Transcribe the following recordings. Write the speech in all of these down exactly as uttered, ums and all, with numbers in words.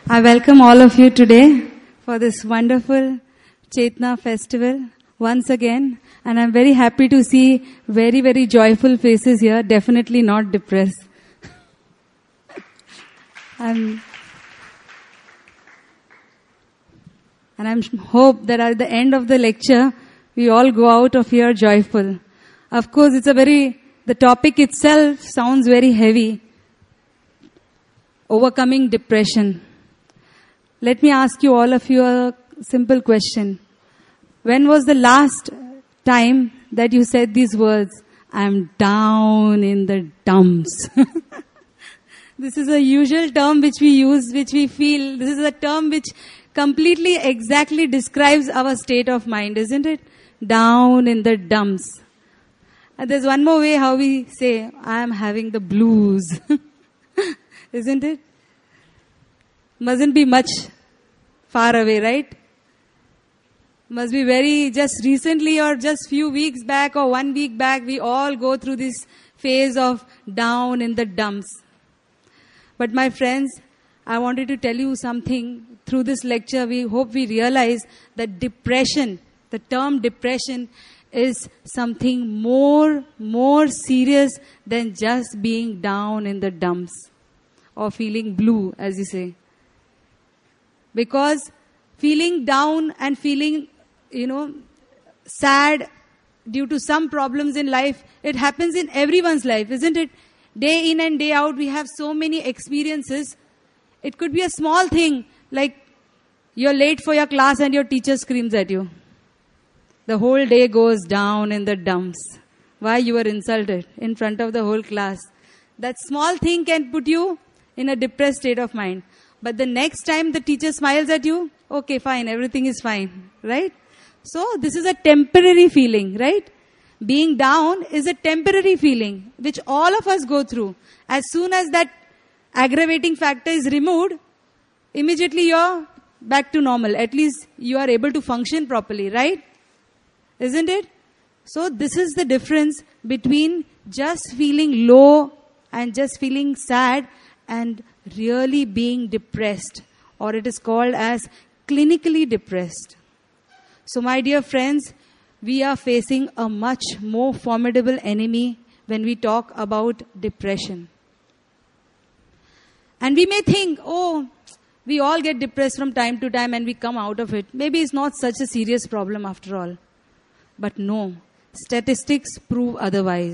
I welcome all of you today for this wonderful Chetna festival once again. And I'm very happy to see very, very joyful faces here. Definitely not depressed. I'm, and I hope that at the end of the lecture, we all go out of here joyful. Of course, it's a very, the topic itself sounds very heavy. Overcoming depression. Let me ask you, all of you, a simple question. When was the last time that you said these words? I'm down in the dumps. This is a usual term which we use, which we feel. This is a term which completely exactly describes our state of mind, isn't it? Down in the dumps. And there's one more way how we say, I'm having the blues. Isn't it? Mustn't be much far away, right? Must be very just recently or just few weeks back or one week back, we all go through this phase of down in the dumps. But my friends, I wanted to tell you something through this lecture. We hope we realize that depression, the term depression, is something more, more serious than just being down in the dumps or feeling blue, as you say. Because feeling down and feeling, you know, sad due to some problems in life, it happens in everyone's life, isn't it? Day in and day out, we have so many experiences. It could be a small thing, like you're late for your class and your teacher screams at you. The whole day goes down in the dumps. Why? You were insulted in front of the whole class. That small thing can put you in a depressed state of mind. But the next time the teacher smiles at you, okay, fine, everything is fine, right? So this is a temporary feeling, right? Being down is a temporary feeling, which all of us go through. As soon as that aggravating factor is removed, immediately you're back to normal. At least you are able to function properly, right? Isn't it? So this is the difference between just feeling low and just feeling sad and really being depressed, or it is called as clinically depressed. So my dear friends, we are facing a much more formidable enemy when we talk about depression. And we may think, oh, we all get depressed from time to time and we come out of it. Maybe it's not such a serious problem after all. But no, statistics prove otherwise.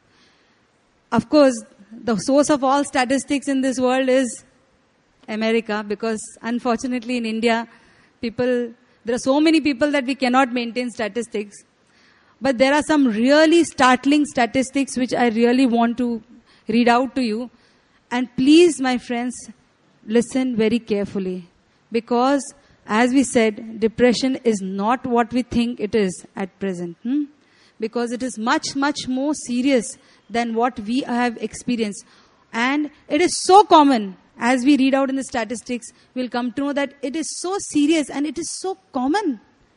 Of course, the source of all statistics in this world is America, because unfortunately in India, people, there are so many people that we cannot maintain statistics. But there are some really startling statistics which I really want to read out to you. And please, my friends, listen very carefully. Because as we said, depression is not what we think it is at present. Hmm? Because it is much, much more serious than what we have experienced. And it is so common. As we read out in the statistics, we'll come to know that it is so serious and it is so common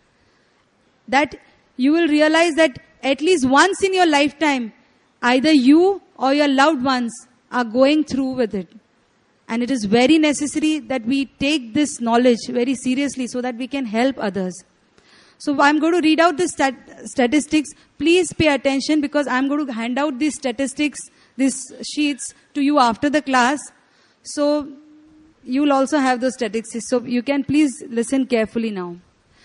that you will realize that at least once in your lifetime, either you or your loved ones are going through with it. And it is very necessary that we take this knowledge very seriously so that we can help others. So I'm going to read out the stat- statistics. Please pay attention, because I'm going to hand out these statistics, these sheets to you after the class. So you will also have those statistics. So you can please listen carefully now.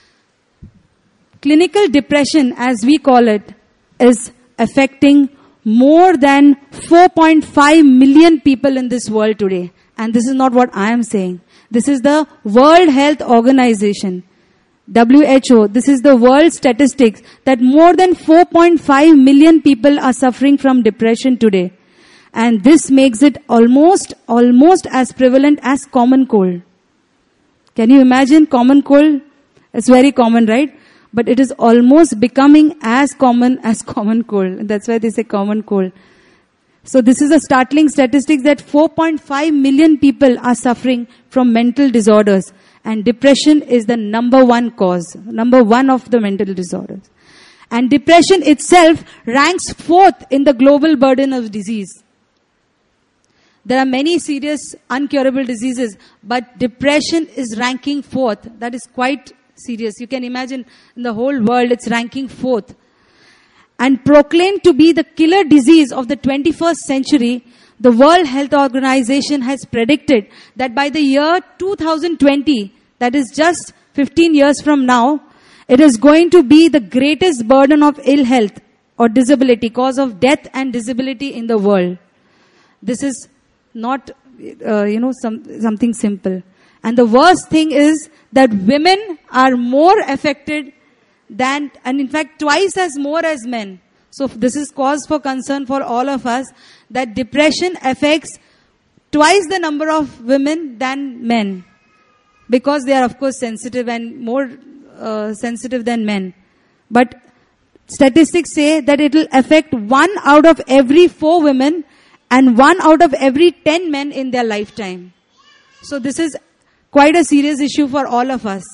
Clinical depression, as we call it, is affecting more than four point five million people in this world today. And this is not what I am saying. This is the World Health Organization, W H O. This is the world statistics that more than four point five million people are suffering from depression today. And this makes it almost, almost as prevalent as common cold. Can you imagine common cold? It's very common, right? But it is almost becoming as common as common cold. That's why they say common cold. So this is a startling statistics that four point five million people are suffering from mental disorders. And depression is the number one cause, number one of the mental disorders. And depression itself ranks fourth in the global burden of disease. There are many serious uncurable diseases, but depression is ranking fourth. That is quite serious. You can imagine in the whole world it's ranking fourth. And proclaimed to be the killer disease of the twenty-first century, the World Health Organization has predicted that by the year two thousand twenty, that is just fifteen years from now, it is going to be the greatest burden of ill health or disability, cause of death and disability in the world. This is not, uh, you know, some, something simple. And the worst thing is that women are more affected than, and in fact twice as more as men. So this is cause for concern for all of us, that depression affects twice the number of women than men. Because they are of course sensitive and more uh, sensitive than men. But statistics say that it will affect one out of every four women and one out of every ten men in their lifetime. So this is quite a serious issue for all of us.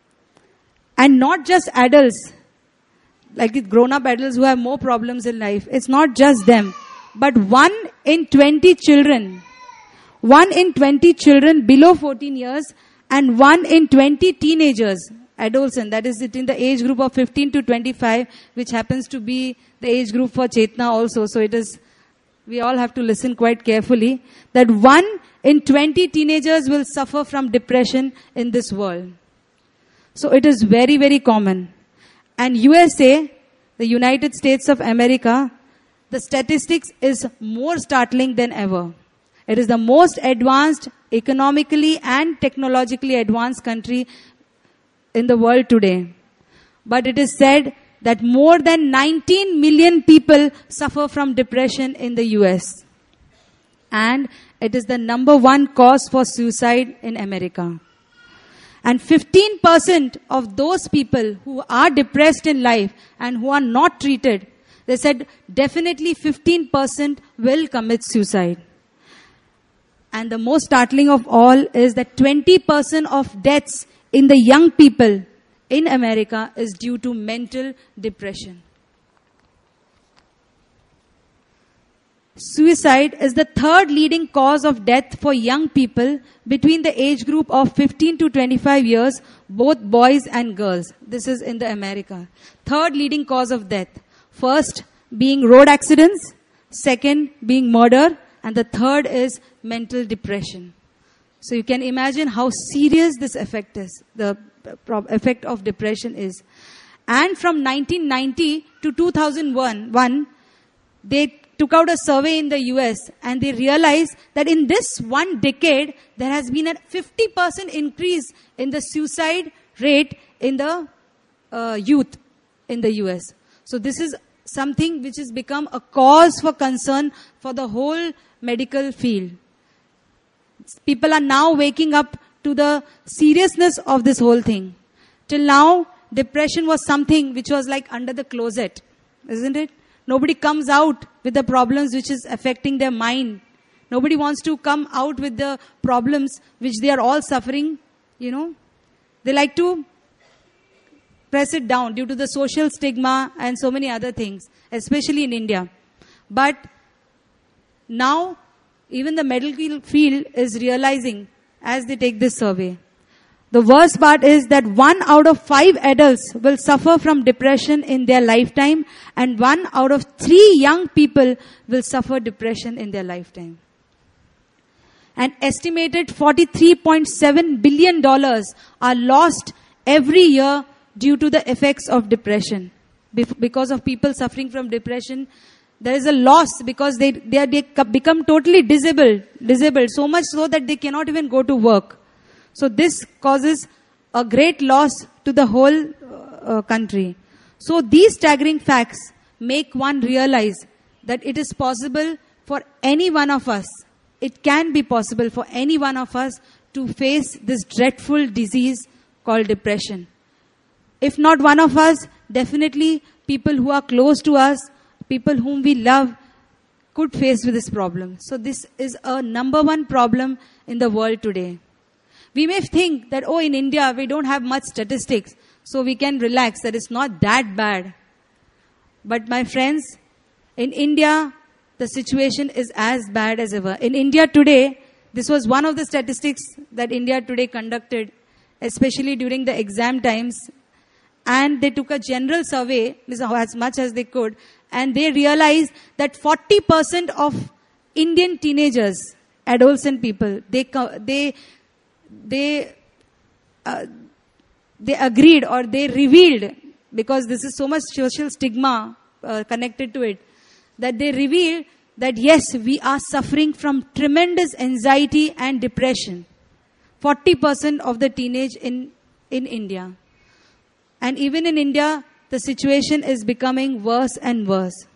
And not just adults, like grown-up adults who have more problems in life. It's not just them. But one in twenty children, one in twenty children below fourteen years and one in twenty teenagers, adolescent, that is it in the age group of fifteen to twenty-five, which happens to be the age group for Chetna also. So it is, we all have to listen quite carefully, that one in twenty teenagers will suffer from depression in this world. So it is very, very common. And U S A, the United States of America, the statistics is more startling than ever. It is the most advanced, economically and technologically advanced country in the world today. But it is said that more than nineteen million people suffer from depression in the U S. And it is the number one cause for suicide in America. And fifteen percent of those people who are depressed in life and who are not treated, they said definitely fifteen percent will commit suicide. And the most startling of all is that twenty percent of deaths in the young people in America is due to mental depression. Suicide is the third leading cause of death for young people between the age group of fifteen to twenty-five years, both boys and girls. This is in the America. Third leading cause of death. First being road accidents, second being murder, and the third is mental depression. So you can imagine how serious this effect is, the effect of depression is. And from nineteen ninety to two thousand one, they took out a survey in the U S and they realized that in this one decade, there has been a fifty percent increase in the suicide rate in the uh, youth in the U S. So this is something which has become a cause for concern for the whole medical field. People are now waking up to the seriousness of this whole thing. Till now, depression was something which was like under the closet, isn't it? Nobody comes out with the problems which is affecting their mind. Nobody wants to come out with the problems which they are all suffering, you know. They like to press it down due to the social stigma and so many other things, especially in India. But now, even the medical field is realizing as they take this survey. The worst part is that one out of five adults will suffer from depression in their lifetime, and one out of three young people will suffer depression in their lifetime. An estimated forty-three point seven billion dollars are lost every year due to the effects of depression. Because of people suffering from depression, there is a loss because they, they, are, they become totally disabled, disabled, so much so that they cannot even go to work. So this causes a great loss to the whole uh, country. So these staggering facts make one realize that it is possible for any one of us, it can be possible for any one of us to face this dreadful disease called depression. If not one of us, definitely people who are close to us, people whom we love, could face with this problem. So this is a number one problem in the world today. We may think that, oh, in India, we don't have much statistics, so we can relax, that it's not that bad. But my friends, in India, the situation is as bad as ever. In India today, this was one of the statistics that India Today conducted, especially during the exam times. And they took a general survey, as much as they could, and they realized that forty percent of Indian teenagers, adolescent people, they they they uh, they agreed, or they revealed, because this is so much social stigma uh, connected to it, that they revealed that yes, we are suffering from tremendous anxiety and depression. forty percent of the teenage in in India. And even in India, the situation is becoming worse and worse.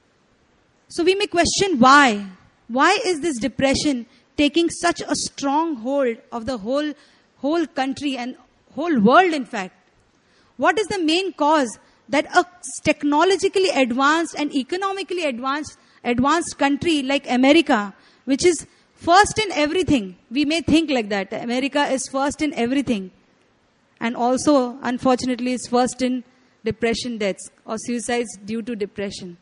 So we may question why. Why is this depression taking such a strong hold of the whole, whole country and whole world, in fact? What is the main cause that a technologically advanced and economically advanced, advanced country like America, which is first in everything, we may think like that, America is first in everything, and also, unfortunately, is first in depression deaths or suicides due to depression.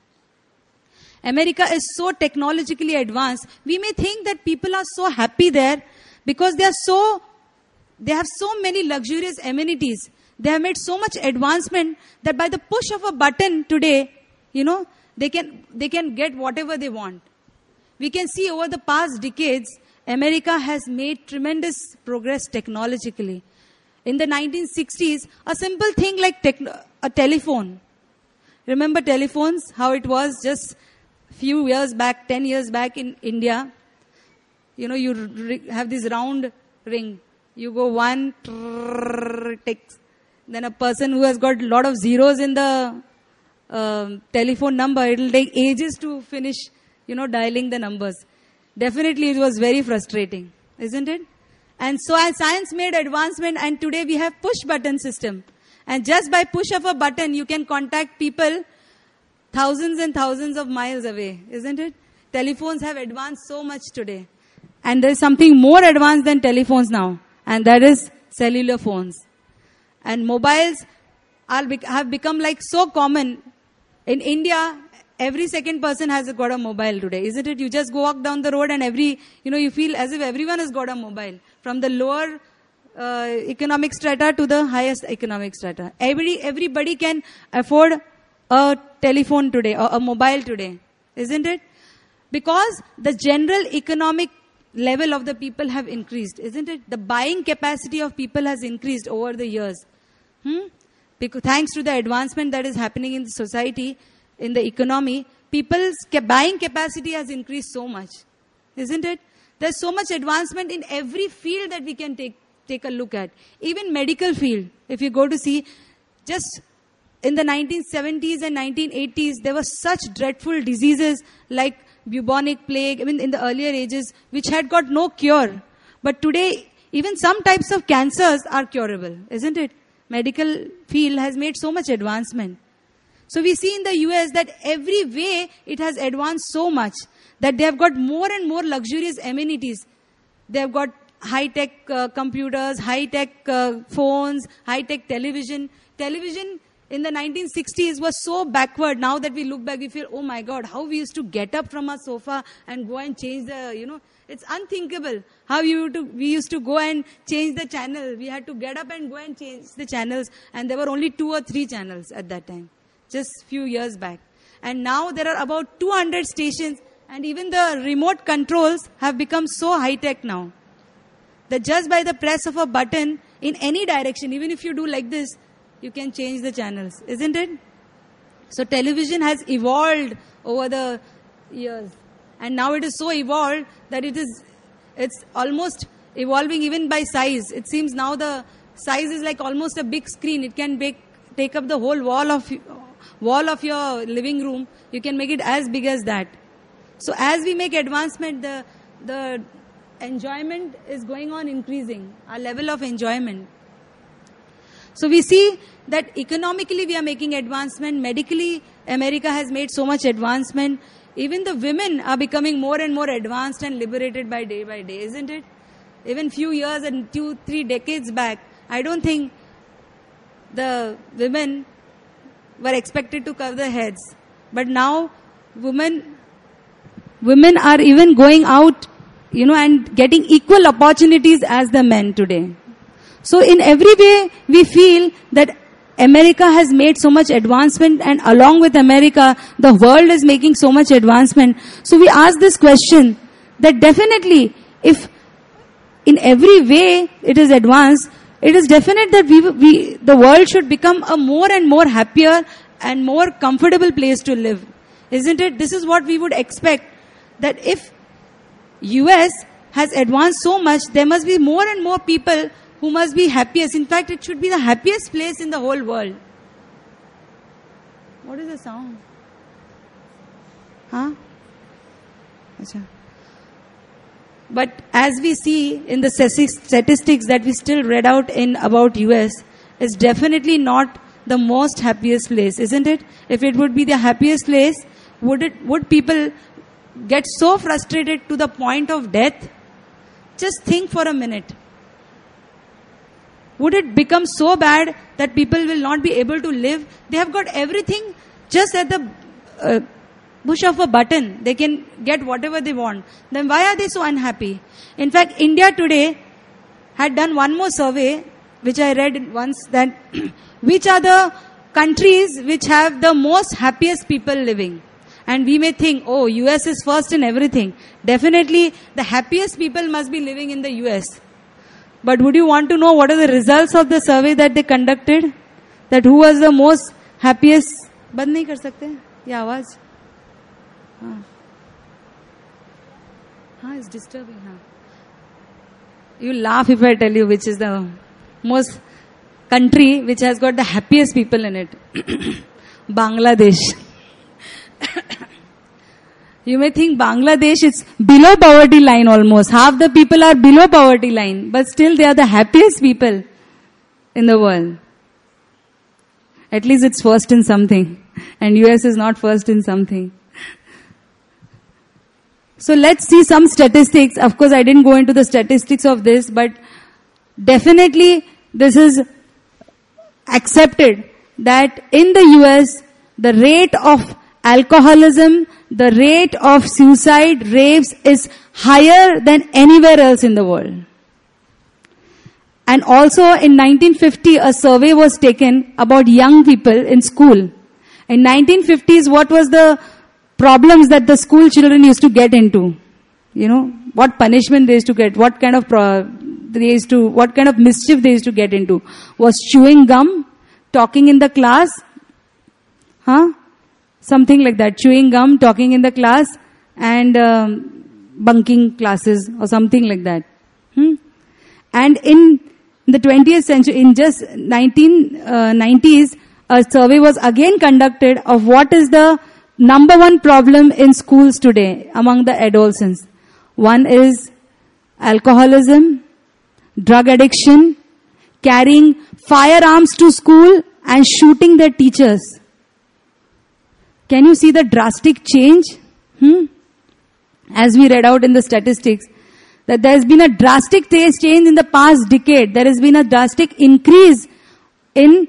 America is so technologically advanced, we may think that people are so happy there because they are so, they have so many luxurious amenities. They have made so much advancement that by the push of a button today, you know, they can, they can get whatever they want. We can see over the past decades, America has made tremendous progress technologically. In the nineteen sixties, a simple thing like techn- a telephone. Remember telephones, how it was just few years back, ten years back in India. You know, you r- have this round ring. You go one, trrr, takes. Then a person who has got a lot of zeros in the uh, telephone number, it will take ages to finish, you know, dialing the numbers. Definitely it was very frustrating, isn't it? And so as science made advancement, and today we have push button system. And just by push of a button, you can contact people thousands and thousands of miles away, isn't it? Telephones have advanced so much today. And there is something more advanced than telephones now, and that is cellular phones. And mobiles are, have become like so common. In India, every second person has got a mobile today, isn't it? You just go walk down the road and every, you know, you feel as if everyone has got a mobile. From the lower uh, economic strata to the highest economic strata. Every, everybody can afford a telephone today, or a mobile today, isn't it? Because the general economic level of the people have increased, isn't it? The buying capacity of people has increased over the years. Hmm? Because thanks to the advancement that is happening in the society, in the economy, people's buying capacity has increased so much, isn't it? There's so much advancement in every field that we can take take a look at. Even medical field, if you go to see, just in the nineteen seventies and nineteen eighties, there were such dreadful diseases like bubonic plague, I mean in the earlier ages, which had got no cure. But today, even some types of cancers are curable, isn't it? Medical field has made so much advancement. So we see in the U S that every way it has advanced so much that they have got more and more luxurious amenities. They have got high-tech uh, computers, high-tech uh, phones, high-tech television. Television in the nineteen sixties was so backward. Now that we look back, we feel, oh my God, how we used to get up from our sofa and go and change the, you know, it's unthinkable how you to, we used to go and change the channel. We had to get up and go and change the channels, and there were only two or three channels at that time, just few years back. And now there are about two hundred stations, and even the remote controls have become so high-tech now that just by the press of a button in any direction, even if you do like this, you can change the channels, isn't it? So television has evolved over the years. And now it is so evolved that it is, it's almost evolving even by size. It seems now the size is like almost a big screen. It can make, take up the whole wall of, wall of your living room. You can make it as big as that. So as we make advancement, the, the enjoyment is going on increasing, our level of enjoyment. So we see that economically we are making advancement. Medically, America has made so much advancement. Even the women are becoming more and more advanced and liberated by day by day, isn't it? Even few years and two, three decades back, I don't think the women were expected to cover their heads. But now, women Women are even going out, you know, and getting equal opportunities as the men today. So in every way, we feel that America has made so much advancement, and along with America, the world is making so much advancement. So we ask this question, that definitely, if in every way it is advanced, it is definite that we, we, the world should become a more and more happier and more comfortable place to live. Isn't it? This is what we would expect, that if U S has advanced so much, there must be more and more people who must be happiest. In fact, it should be the happiest place in the whole world. What is the sound? Huh? Achha. But as we see in the statistics that we still read out in about U S, it's definitely not the most happiest place, isn't it? If it would be the happiest place, would it, would people get so frustrated to the point of death? Just think for a minute. Would it become so bad that people will not be able to live? They have got everything just at the uh, push of a button. They can get whatever they want. Then why are they so unhappy? In fact, India today had done one more survey, which I read once, that which are the countries which have the most happiest people living. And we may think, oh, U S is first in everything. Definitely, the happiest people must be living in the U S. But would you want to know what are the results of the survey that they conducted? That who was the most happiest? बंद नहीं कर सकते ये आवाज? हाँ, हाँ, it's disturbing. हाँ. You laugh if I tell you which is the most country which has got the happiest people in it. Bangladesh. You may think Bangladesh is below poverty line almost. Half the people are below poverty line. But still they are the happiest people in the world. At least it's first in something. And U S is not first in something. So let's see some statistics. Of course, I didn't go into the statistics of this, but definitely this is accepted that in the U S, the rate of alcoholism, the rate of suicide, rapes is higher than anywhere else in the world. And also in nineteen fifty, a survey was taken about young people in school. In nineteen fifties, what was the problems that the school children used to get into? You know, what punishment they used to get, what kind of pro- they used to, what kind of mischief they used to get into? Was chewing gum, talking in the class, huh? Something like that. Chewing gum, talking in the class, and um, bunking classes or something like that. Hmm? And in the twentieth century, in just nineteen nineties, a survey was again conducted of what is the number one problem in schools today among the adolescents. One is alcoholism, drug addiction, carrying firearms to school and shooting their teachers. Can you see the drastic change? Hmm? As we read out in the statistics, that there has been a drastic change in the past decade. There has been a drastic increase in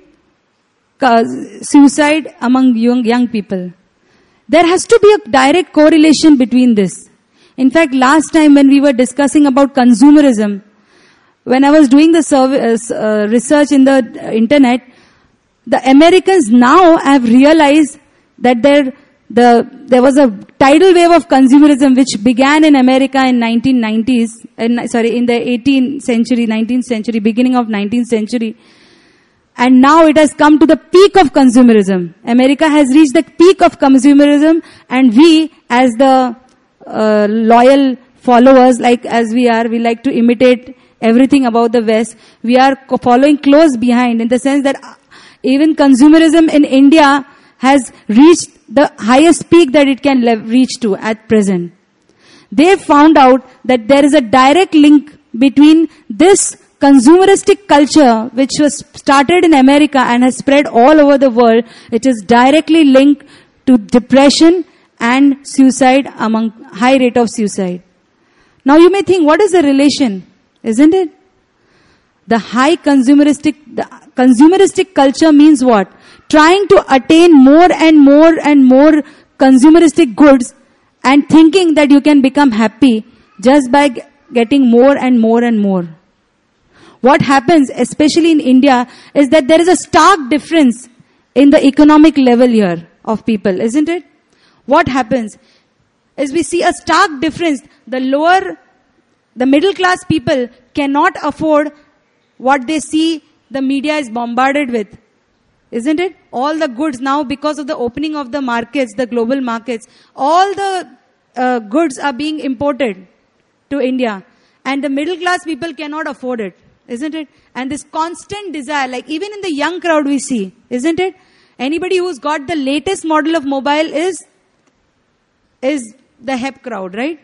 suicide among young, young people. There has to be a direct correlation between this. In fact, last time when we were discussing about consumerism, when I was doing the survey, uh, research in the internet, the Americans now have realized that there, the, there was a tidal wave of consumerism which began in America in nineteen nineties, in, sorry, in the eighteenth century, nineteenth century, beginning of nineteenth century. And now it has come to the peak of consumerism. America has reached the peak of consumerism, and we, as the uh, loyal followers, like as we are, we like to imitate everything about the West. We are following close behind, in the sense that even consumerism in India has reached the highest peak that it can le- reach to at present. They found out that there is a direct link between this consumeristic culture, which was started in America and has spread all over the world. It is directly linked to depression and suicide, among high rate of suicide. Now you may think, what is the relation? Isn't it? The high consumeristic, the consumeristic culture means what? Trying to attain more and more and more consumeristic goods and thinking that you can become happy just by g- getting more and more and more. What happens, especially in India, is that there is a stark difference in the economic level here of people, isn't it? What happens is we see a stark difference. The lower, the middle class people cannot afford what they see the media is bombarded with. Isn't it? All the goods now, because of the opening of the markets, the global markets, all the uh, goods are being imported to India. And the middle class people cannot afford it. Isn't it? And this constant desire, like even in the young crowd we see, isn't it? Anybody who's got the latest model of mobile is, is the hep crowd, right?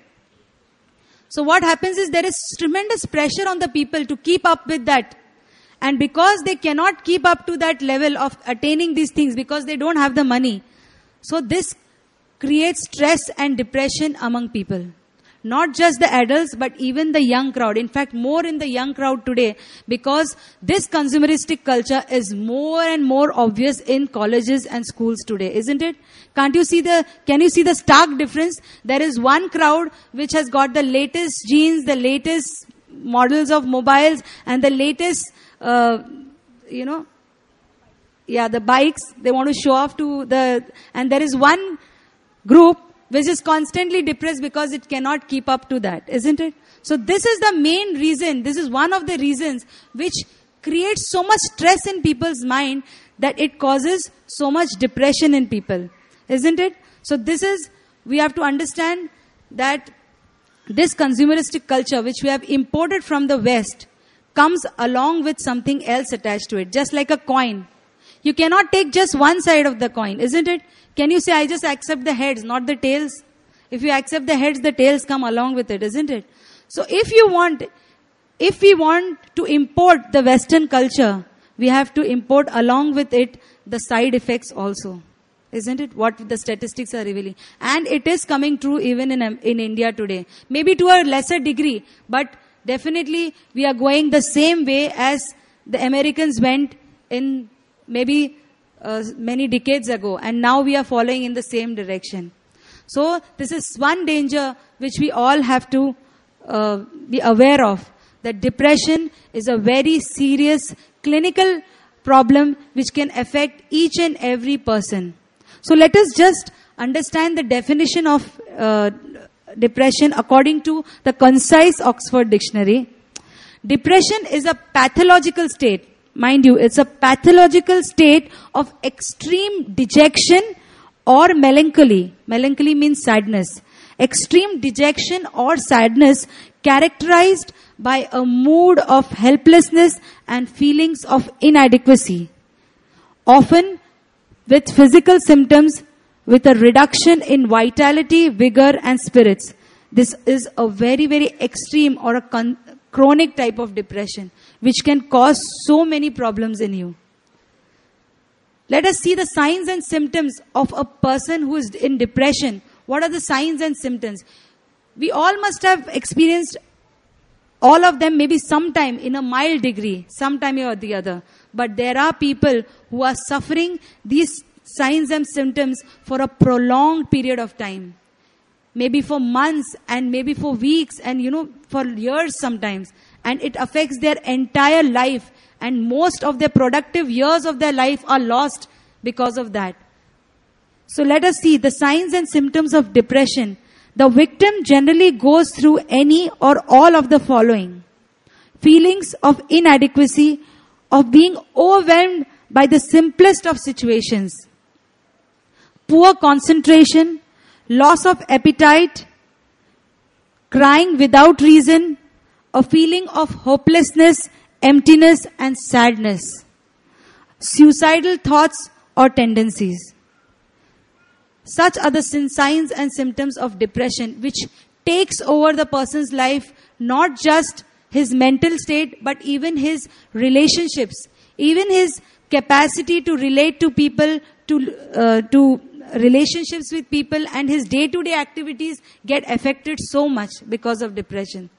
So what happens is there is tremendous pressure on the people to keep up with that. And because they cannot keep up to that level of attaining these things, because they don't have the money, so this creates stress and depression among people. Not just the adults, but even the young crowd. In fact, more in the young crowd today, because this consumeristic culture is more and more obvious in colleges and schools today, isn't it? Can't you see the, can you see the stark difference? There is one crowd which has got the latest jeans, the latest models of mobiles, and the latest, uh, you know, yeah, the bikes. They want to show off to the, and there is one group which is constantly depressed because it cannot keep up to that, isn't it? So this is the main reason, this is one of the reasons which creates so much stress in people's mind that it causes so much depression in people, isn't it? So this is, we have to understand that this consumeristic culture which we have imported from the West comes along with something else attached to it, just like a coin. You cannot take just one side of the coin, isn't it? Can you say, I just accept the heads, not the tails? If you accept the heads, the tails come along with it, isn't it? So if you want, if we want to import the Western culture, we have to import along with it the side effects also. Isn't it? What the statistics are revealing. And it is coming true even in, in India today. Maybe to a lesser degree, but definitely we are going the same way as the Americans went in maybe uh, many decades ago. And now we are following in the same direction. So this is one danger which we all have to uh, be aware of. That depression is a very serious clinical problem which can affect each and every person. So let us just understand the definition of uh, depression according to the concise Oxford Dictionary. Depression is a pathological state. Mind you, it's a pathological state of extreme dejection or melancholy. Melancholy means sadness. Extreme dejection or sadness characterized by a mood of helplessness and feelings of inadequacy. Often with physical symptoms, with a reduction in vitality, vigor and spirits. This is a very, very extreme or a con- chronic type of depression, which can cause so many problems in you. Let us see the signs and symptoms of a person who is in depression. What are the signs and symptoms? We all must have experienced all of them maybe sometime in a mild degree, sometime or the other. But there are people who are suffering these signs and symptoms for a prolonged period of time. Maybe for months and maybe for weeks and, you know, for years sometimes. And it affects their entire life. And most of their productive years of their life are lost because of that. So let us see the signs and symptoms of depression. The victim generally goes through any or all of the following. Feelings of inadequacy, of being overwhelmed by the simplest of situations. Poor concentration, loss of appetite, crying without reason, a feeling of hopelessness, emptiness and sadness. Suicidal thoughts or tendencies. Such are the signs and symptoms of depression which takes over the person's life, not just his mental state, but even his relationships, even his capacity to relate to people, to uh, to relationships with people, and his day-to-day activities get affected so much because of depression.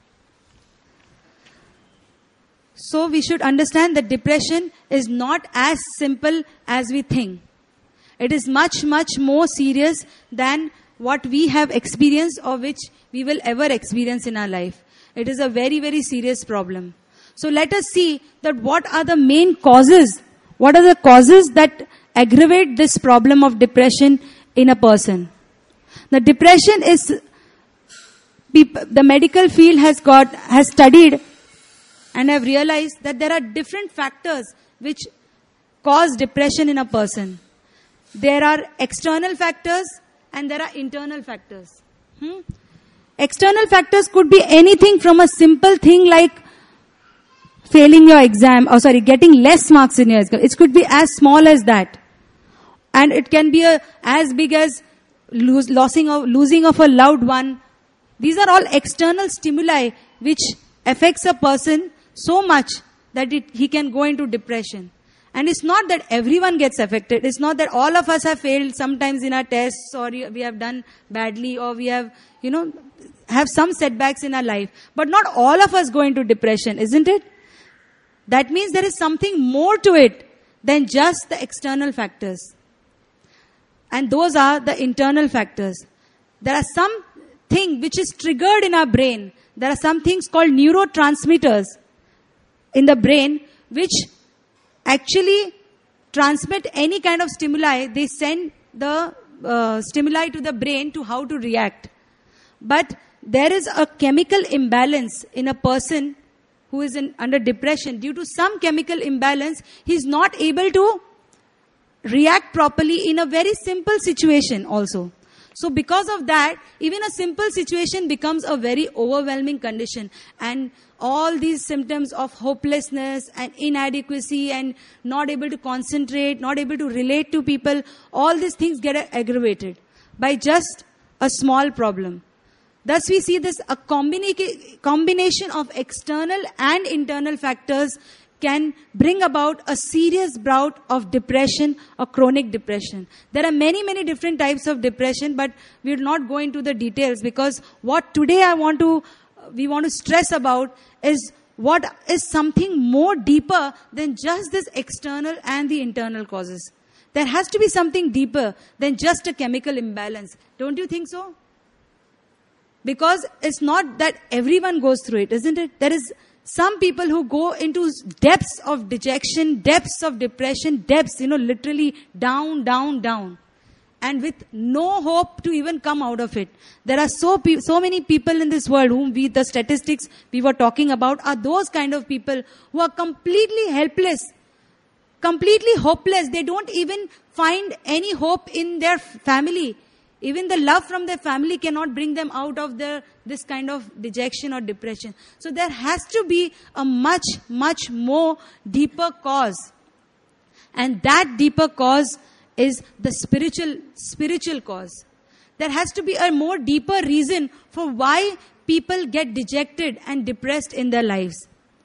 So we should understand that depression is not as simple as we think. It is much, much more serious than what we have experienced or which we will ever experience in our life. It is a very, very serious problem. So let us see that what are the main causes, what are the causes that aggravate this problem of depression in a person. The depression is, the medical field has got, has studied and have realized that there are different factors which cause depression in a person. There are external factors and there are internal factors. Hmm? External factors could be anything from a simple thing like failing your exam, or sorry, getting less marks in your exam. It could be as small as that. And it can be a, as big as lose, losing of, losing of a loved one. These are all external stimuli which affects a person so much that it, he can go into depression. And it's not that everyone gets affected. It's not that all of us have failed sometimes in our tests, or we have done badly, or we have, you know, have some setbacks in our life. But not all of us go into depression, isn't it? That means there is something more to it than just the external factors. And those are the internal factors. There are some thing which is triggered in our brain. There are some things called neurotransmitters in the brain which actually transmit any kind of stimuli. They send the uh, stimuli to the brain to how to react. But there is a chemical imbalance in a person who is in, under depression. Due to some chemical imbalance, he is not able to react properly in a very simple situation also. So because of that, even a simple situation becomes a very overwhelming condition. And all these symptoms of hopelessness and inadequacy and not able to concentrate, not able to relate to people, all these things get aggravated by just a small problem. Thus we see this, a combina- combination of external and internal factors can bring about a serious bout of depression or chronic depression. There are many, many different types of depression, but we will not go into the details, because what today I want to, we want to stress about is what is something more deeper than just this external and the internal causes. There has to be something deeper than just a chemical imbalance. Don't you think so? Because it's not that everyone goes through it, isn't it? There is some people who go into depths of dejection, depths of depression, depths, you know, literally down, down, down. And with no hope to even come out of it. There are so pe- so many people in this world whom we, the statistics we were talking about, are those kind of people who are completely helpless, completely hopeless. They don't even find any hope in their family. Even the love from their family cannot bring them out of their, this kind of dejection or depression. So there has to be a much, much more deeper cause. And that deeper cause is the spiritual, spiritual cause. There has to be a more deeper reason for why people get dejected and depressed in their lives.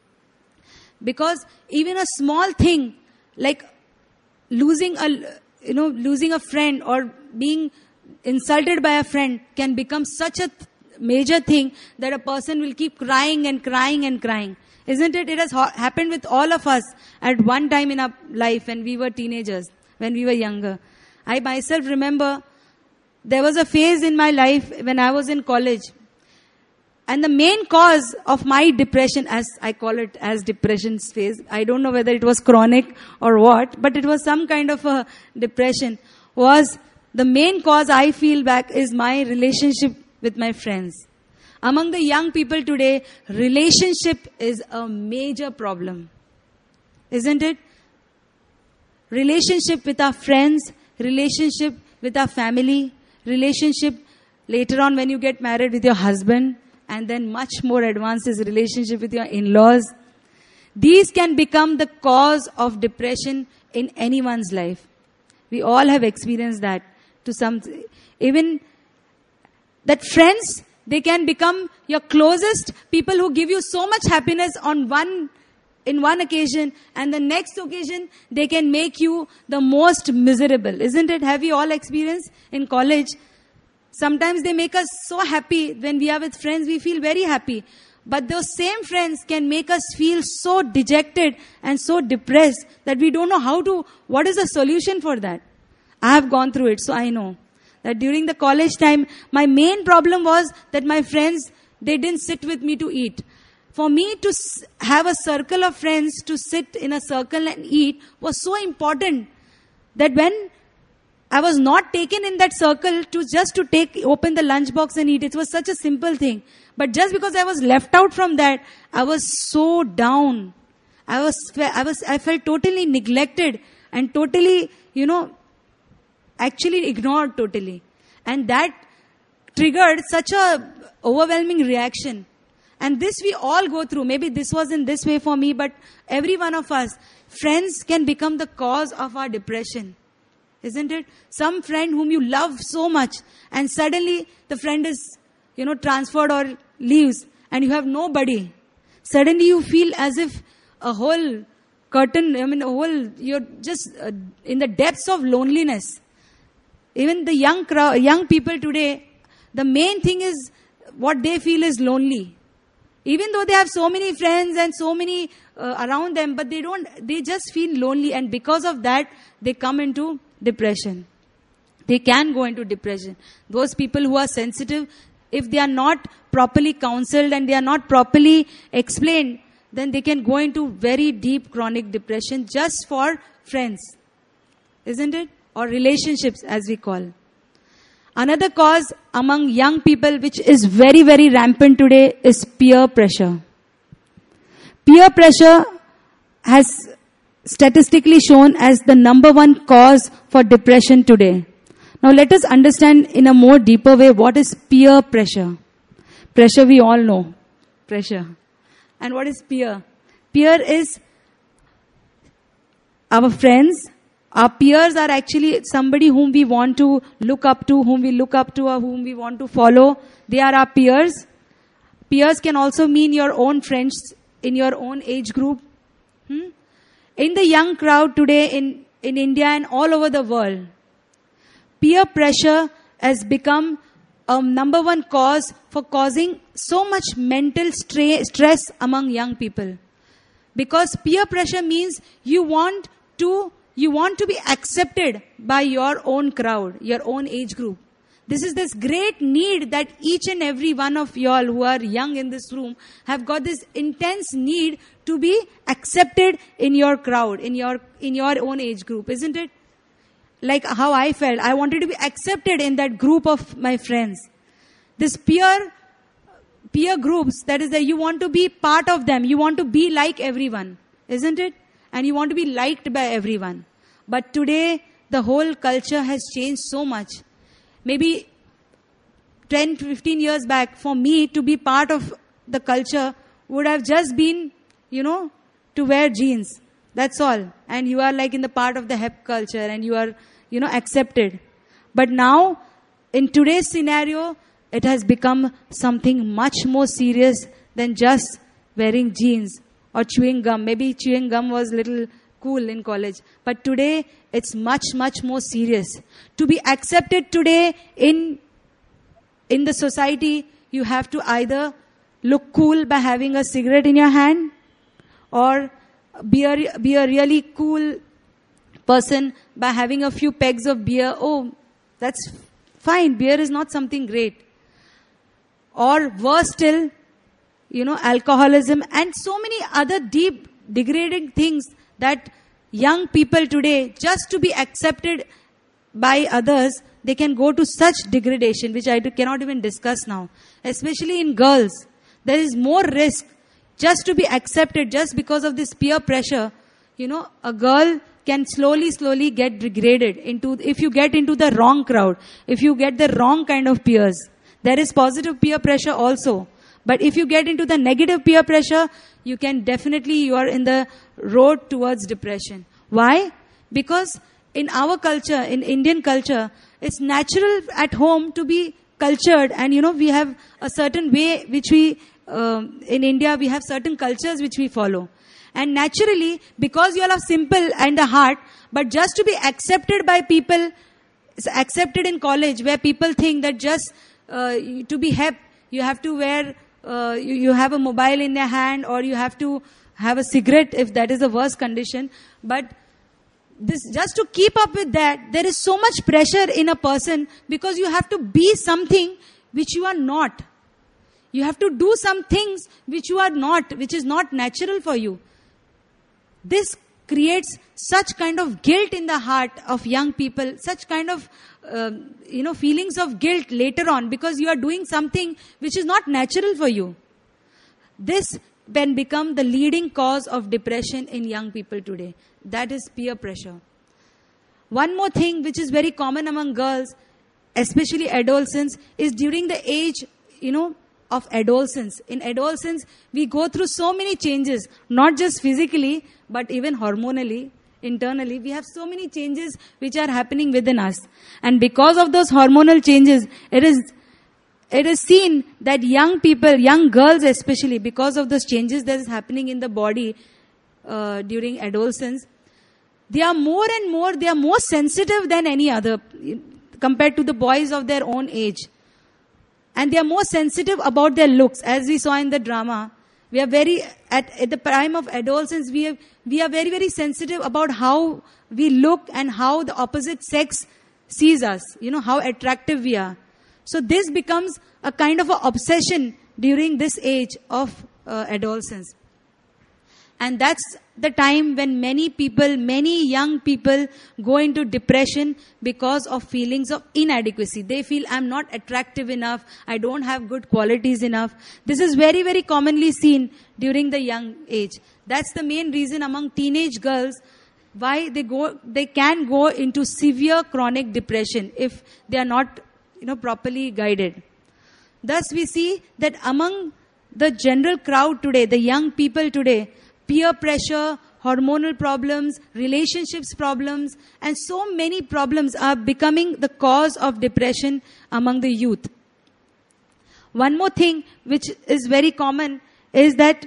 Because even a small thing like losing a, you know, losing a friend or being insulted by a friend can become such a th- major thing that a person will keep crying and crying and crying. Isn't it? It has ha- happened with all of us at one time in our life when we were teenagers, when we were younger. I myself remember there was a phase in my life when I was in college. And the main cause of my depression, as I call it as depression phase, I don't know whether it was chronic or what, but it was some kind of a depression, was the main cause I feel back is my relationship with my friends. Among the young people today, relationship is a major problem. Isn't it? Relationship with our friends, relationship with our family, relationship later on when you get married with your husband, and then much more advanced is relationship with your in-laws. These can become the cause of depression in anyone's life. We all have experienced that. To some, even that friends, they can become your closest people who give you so much happiness on one, in one occasion, and the next occasion they can make you the most miserable. Isn't it? Have you all experienced in college? Sometimes they make us so happy when we are with friends, we feel very happy. But those same friends can make us feel so dejected and so depressed that we don't know how to, what is the solution for that? I have gone through it, so I know. That during the college time, my main problem was that my friends, they didn't sit with me to eat. For me to have a circle of friends to sit in a circle and eat was so important that when I was not taken in that circle to just to take, open the lunchbox and eat, it was such a simple thing. But just because I was left out from that, I was so down. I was, I was, I felt totally neglected and totally, you know, actually ignored totally. And that triggered such a overwhelming reaction. And this we all go through. Maybe this was in this way for me, but every one of us, friends can become the cause of our depression. Isn't it? Some friend whom you love so much and suddenly the friend is, you know, transferred or leaves and you have nobody. Suddenly you feel as if a whole curtain, I mean, a whole, you're just uh, in the depths of loneliness. Even the young crowd, young people today, the main thing is what they feel is lonely. Even though they have so many friends and so many uh, around them, but they don't, they just feel lonely, and because of that, they come into depression. They can go into depression. Those people who are sensitive, if they are not properly counseled and they are not properly explained, then they can go into very deep chronic depression just for friends. Isn't it? Or relationships, as we call. Another cause among young people, which is very, very rampant today, is peer pressure. Peer pressure has statistically shown as the number one cause for depression today. Now let us understand in a more deeper way what is peer pressure. Pressure we all know. Pressure. And what is peer? Peer is our friends. Our peers are actually somebody whom we want to look up to, whom we look up to, or whom we want to follow. They are our peers. Peers can also mean your own friends in your own age group. Hmm? In the young crowd today in, in India and all over the world, peer pressure has become a number one cause for causing so much mental stra- stress among young people. Because peer pressure means you want to You want to be accepted by your own crowd, your own age group. This is this great need that each and every one of y'all who are young in this room have got this intense need to be accepted in your crowd, in your, in your own age group, isn't it? Like how I felt. I wanted to be accepted in that group of my friends. This peer, peer groups, that is that you want to be part of them. You want to be like everyone, isn't it? And you want to be liked by everyone. But today, the whole culture has changed so much. Maybe ten to fifteen years back, for me to be part of the culture would have just been, you know, to wear jeans. That's all. And you are like in the part of the hip culture and you are, you know, accepted. But now, in today's scenario, it has become something much more serious than just wearing jeans or chewing gum. Maybe chewing gum was a little cool in college. But today, it's much, much more serious. To be accepted today in, in the society, you have to either look cool by having a cigarette in your hand or be a, be a really cool person by having a few pegs of beer. Oh, that's fine. Beer is not something great. Or worse still, you know, alcoholism and so many other deep degrading things that young people today, just to be accepted by others, they can go to such degradation, which I do, cannot even discuss now. Especially in girls, there is more risk just to be accepted just because of this peer pressure. You know, a girl can slowly, slowly get degraded into, if you get into the wrong crowd, if you get the wrong kind of peers. There is positive peer pressure also. But if you get into the negative peer pressure, you can definitely, you are in the road towards depression. Why? Because in our culture, in Indian culture, it's natural at home to be cultured. And you know, we have a certain way which we, uh, in India, we have certain cultures which we follow. And naturally, because you all are simple and the heart, but just to be accepted by people, accepted in college where people think that just uh, to be hep, you have to wear Uh, you, you have a mobile in your hand or you have to have a cigarette if that is a worse condition. But this, just to keep up with that, there is so much pressure in a person because you have to be something which you are not. You have to do some things which you are not, which is not natural for you. This creates such kind of guilt in the heart of young people, such kind of, uh, you know, feelings of guilt later on because you are doing something which is not natural for you. This can become the leading cause of depression in young people today. That is peer pressure. One more thing which is very common among girls, especially adolescents, is during the age, you know, of adolescence. In adolescence, we go through so many changes, not just physically, but even hormonally, internally. We have so many changes which are happening within us. And because of those hormonal changes, it is it is seen that young people, young girls especially, because of those changes that is happening in the body uh, during adolescence, they are more and more, they are more sensitive than any other compared to the boys of their own age. And they are more sensitive about their looks, as we saw in the drama. We are very, at, at the prime of adolescence, we are, we are very, very sensitive about how we look and how the opposite sex sees us. You know, how attractive we are. So this becomes a kind of an obsession during this age of uh, adolescence. And that's the time when many people, many young people go into depression because of feelings of inadequacy. They feel, I'm not attractive enough. I don't have good qualities enough. This is very, very commonly seen during the young age. That's the main reason among teenage girls why they go, they can go into severe chronic depression if they are not, you know, properly guided. Thus we see that among the general crowd today, the young people today, peer pressure, hormonal problems, relationships problems, and so many problems are becoming the cause of depression among the youth. One more thing which is very common is that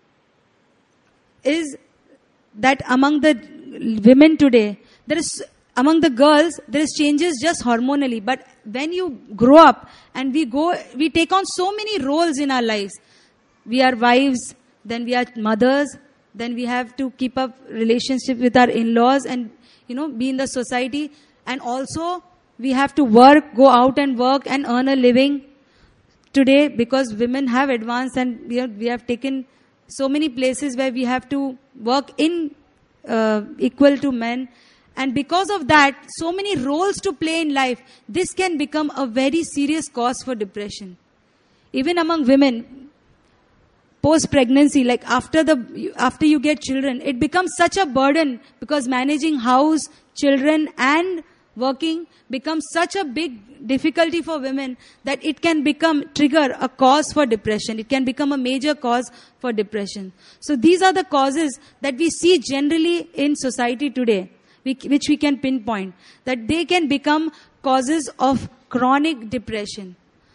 is that among the women today, there is among the girls, there is changes just hormonally. But when you grow up and we go, we take on so many roles in our lives. We are wives, then we are mothers, then we have to keep up relationship with our in-laws and, you know, be in the society. And also we have to work, go out and work and earn a living today because women have advanced and we have, we have taken so many places where we have to work in uh, equal to men. And because of that, so many roles to play in life, this can become a very serious cause for depression. Even among women, post-pregnancy, like after the after you get children, it becomes such a burden because managing house, children and working becomes such a big difficulty for women that it can become, trigger a cause for depression. It can become a major cause for depression. So these are the causes that we see generally in society today, which we can pinpoint, that they can become causes of chronic depression.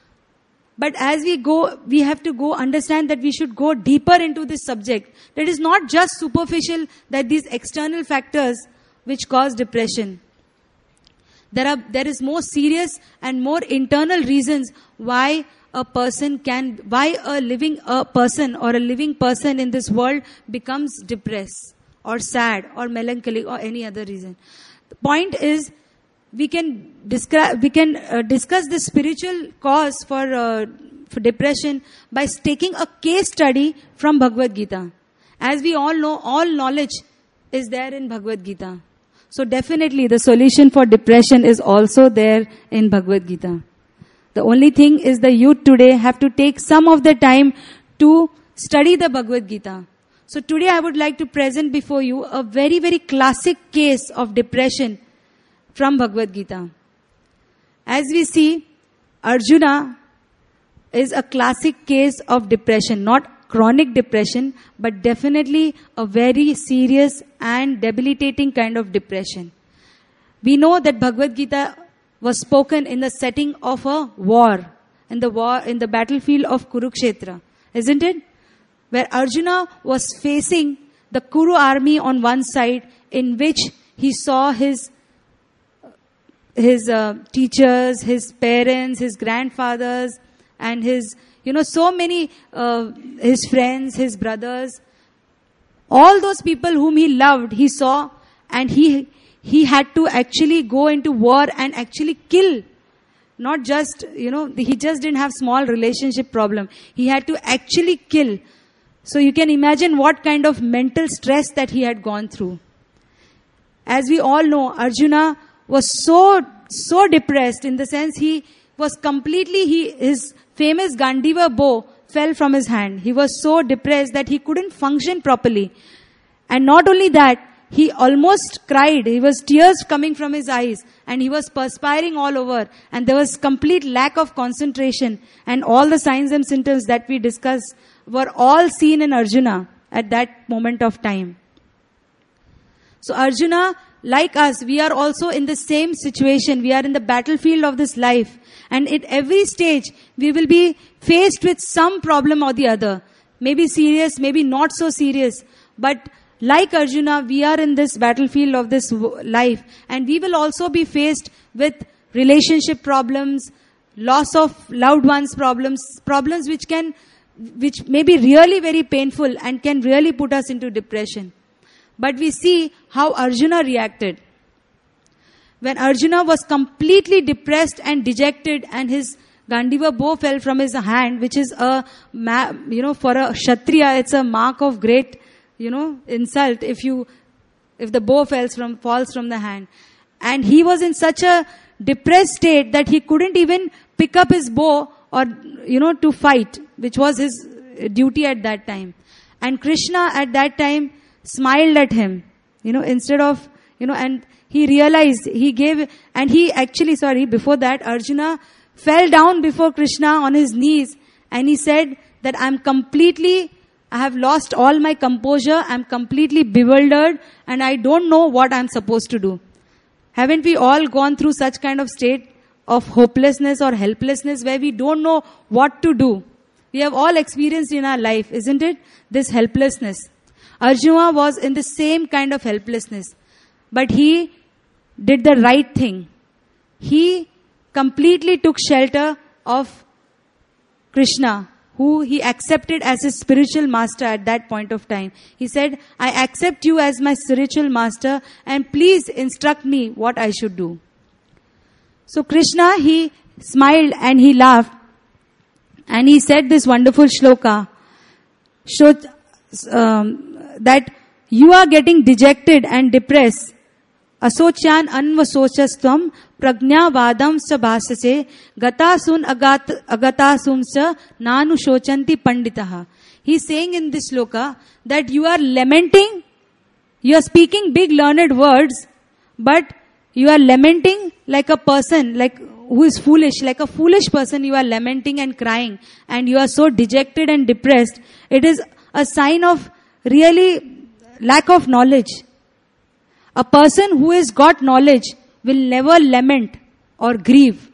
But as we go, we have to go understand that we should go deeper into this subject. That is not just superficial, that these external factors which cause depression. There are, there is more serious and more internal reasons why a person can, why a living a person or a living person in this world becomes depressed or sad or melancholic or any other reason. The point is, we can describe, we can uh, discuss the spiritual cause for uh, for depression by taking a case study from Bhagavad Gita. As we all know, all knowledge is there in Bhagavad Gita. So definitely the solution for depression is also there in Bhagavad Gita. The only thing is the youth today have to take some of the time to study the Bhagavad Gita. So today I would like to present before you a very, very classic case of depression from Bhagavad Gita. As we see, Arjuna is a classic case of depression, not chronic depression, but definitely a very serious and debilitating kind of depression. We know that Bhagavad Gita was spoken in the setting of a war, in the war, in the battlefield of Kurukshetra, isn't it? Where Arjuna was facing the Kuru army on one side, in which he saw his his uh, teachers, his parents, his grandfathers, and his, you know, so many, uh, his friends, his brothers, all those people whom he loved, he saw, And he, he had to actually go into war and actually kill. Not just, you know, he just didn't have small relationship problem. He had to actually kill. So you can imagine what kind of mental stress that he had gone through. As we all know, Arjuna was so, so depressed in the sense he was completely, he, his famous Gandiva bow fell from his hand. He was so depressed that he couldn't function properly. And not only that, he almost cried. He was tears coming from his eyes and he was perspiring all over. And there was complete lack of concentration. And all the signs and symptoms that we discussed were all seen in Arjuna at that moment of time. So Arjuna, like us, we are also in the same situation. We are in the battlefield of this life. And at every stage, we will be faced with some problem or the other. Maybe serious, maybe not so serious. But like Arjuna, we are in this battlefield of this life. And we will also be faced with relationship problems, loss of loved ones problems, problems which can, which may be really very painful and can really put us into depression. But we see how Arjuna reacted. When Arjuna was completely depressed and dejected and his Gandiva bow fell from his hand, which is a, you know, for a Kshatriya, it's a mark of great, you know, insult if you, if the bow falls from, falls from the hand. And he was in such a depressed state that he couldn't even pick up his bow or, you know, to fight, which was his duty at that time. And Krishna at that time smiled at him, you know, instead of, you know, and he realized, he gave, and he actually, sorry, before that, Arjuna fell down before Krishna on his knees and he said that I'm completely, I have lost all my composure, I'm completely bewildered and I don't know what I'm supposed to do. Haven't we all gone through such kind of state of hopelessness or helplessness where we don't know what to do? We have all experienced in our life, isn't it? This helplessness. Arjuna was in the same kind of helplessness. But he did the right thing. He completely took shelter of Krishna, who he accepted as his spiritual master at that point of time. He said, I accept you as my spiritual master and please instruct me what I should do. So Krishna, he smiled and he laughed and he said this wonderful shloka, showed, um, that you are getting dejected and depressed. Asocyan anvasochastvam prajna vadam sa bhasase gatasun agat, agatasum sa nanu shochanti panditaha. He's saying in this sloka that you are lamenting, you are speaking big learned words, but you are lamenting like a person, like who is foolish, like a foolish person you are lamenting and crying and you are so dejected and depressed. It is a sign of really lack of knowledge. A person who has got knowledge will never lament or grieve.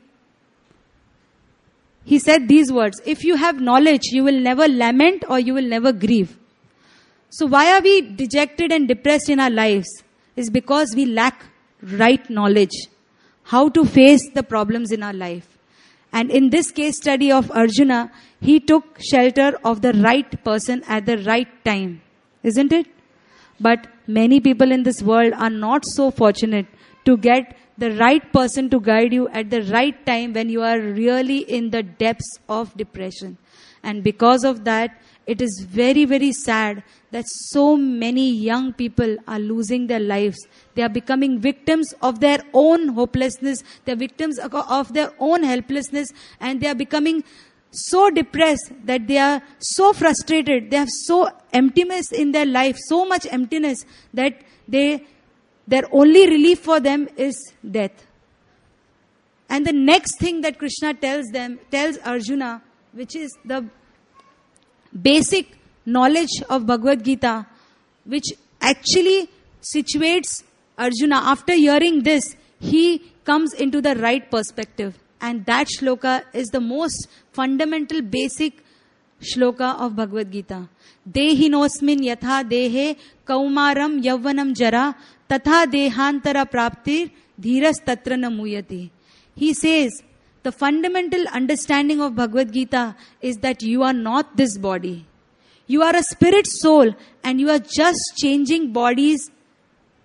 He said these words, if you have knowledge, you will never lament or you will never grieve. So why are we dejected and depressed in our lives? It's because we lack right knowledge. How to face the problems in our life. And in this case study of Arjuna, he took shelter of the right person at the right time. Isn't it? But many people in this world are not so fortunate to get the right person to guide you at the right time when you are really in the depths of depression. And because of that, it is very, very sad that so many young people are losing their lives. They are becoming victims of their own hopelessness. They are victims of their own helplessness. And they are becoming so depressed that they are so frustrated. They have so emptiness in their life, so much emptiness that they, their only relief for them is death. And the next thing that Krishna tells them, tells Arjuna, which is the basic knowledge of Bhagavad Gita, which actually situates Arjuna. After hearing this, he comes into the right perspective. And that shloka is the most fundamental, basic shloka of Bhagavad Gita. Dehinosmin yatha dehe kaumaram yavvanam jara tatha dehantara praptir dhiras tatra namuyati. He says, the fundamental understanding of Bhagavad Gita is that you are not this body. You are a spirit soul and you are just changing bodies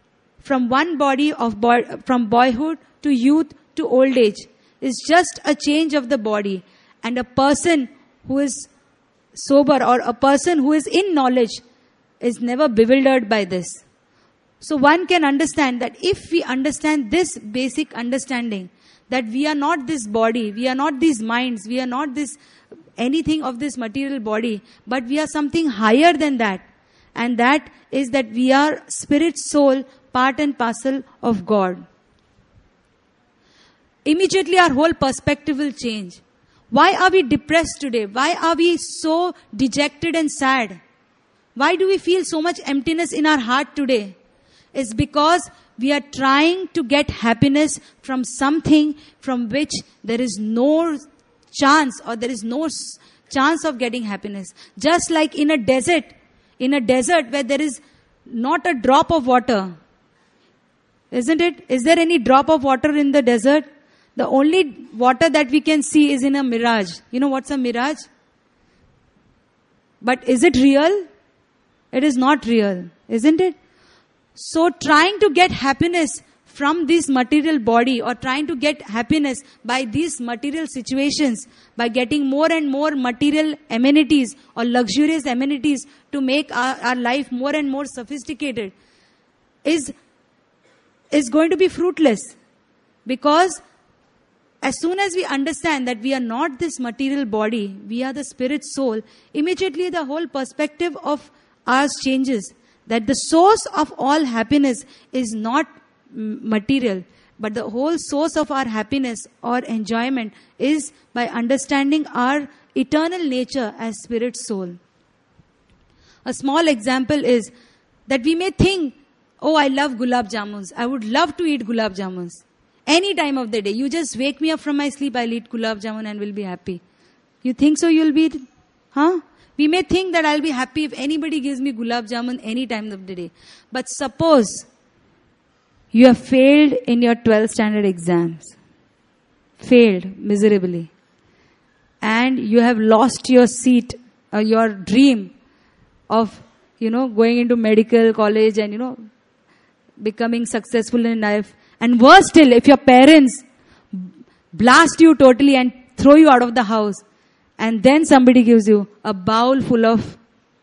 from one body of boy, from boyhood to youth to old age is just a change of the body. And a person who is sober or a person who is in knowledge is never bewildered by this. So one can understand that if we understand this basic understanding, that we are not this body, we are not these minds, we are not this anything of this material body, but we are something higher than that. And that is that we are spirit, soul, part and parcel of God. Immediately our whole perspective will change. Why are we depressed today? Why are we so dejected and sad? Why do we feel so much emptiness in our heart today? It's because we are trying to get happiness from something from which there is no chance or there is no chance of getting happiness. Just like in a desert, in a desert where there is not a drop of water. Isn't it? Is there any drop of water in the desert? The only water that we can see is in a mirage. You know what's a mirage? But is it real? It is not real, isn't it? So trying to get happiness from this material body or trying to get happiness by these material situations, by getting more and more material amenities or luxurious amenities to make our, our life more and more sophisticated is, is going to be fruitless. Because as soon as we understand that we are not this material body, we are the spirit soul, immediately the whole perspective of ours changes. That the source of all happiness is not material, but the whole source of our happiness or enjoyment is by understanding our eternal nature as spirit soul. A small example is that we may think, oh, I love gulab jamuns. I would love to eat gulab jamuns. Any time of the day. You just wake me up from my sleep, I'll eat gulab jamun and will be happy. You think so you'll be, huh? We may think that I'll be happy if anybody gives me gulab jamun any time of the day. But suppose you have failed in your twelfth standard exams. Failed miserably. And you have lost your seat, or your dream of, you know, going into medical college and, you know, becoming successful in life. And worse still, if your parents blast you totally and throw you out of the house, and then somebody gives you a bowl full of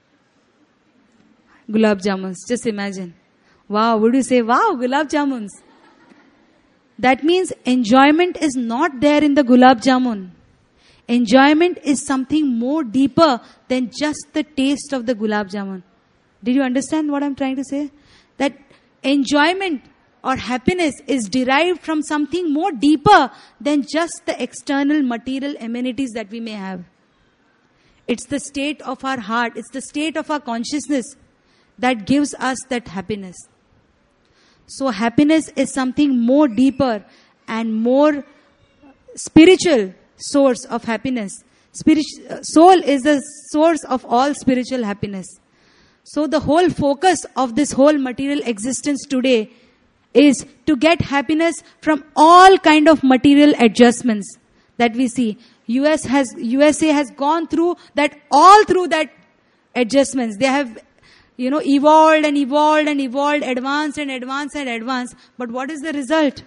gulab jamuns. Just imagine. Wow, would you say, wow, gulab jamuns? That means enjoyment is not there in the gulab jamun. Enjoyment is something more deeper than just the taste of the gulab jamun. Did you understand what I'm trying to say? That enjoyment or happiness is derived from something more deeper than just the external material amenities that we may have. It's the state of our heart, it's the state of our consciousness that gives us that happiness. So happiness is something more deeper and more spiritual source of happiness. Spirit, soul is the source of all spiritual happiness. So the whole focus of this whole material existence today is to get happiness from all kind of material adjustments that we see. U S has, U S A has gone through that, all through that adjustments. They have, you know, evolved and evolved and evolved, advanced and advanced and advanced. But what is the result?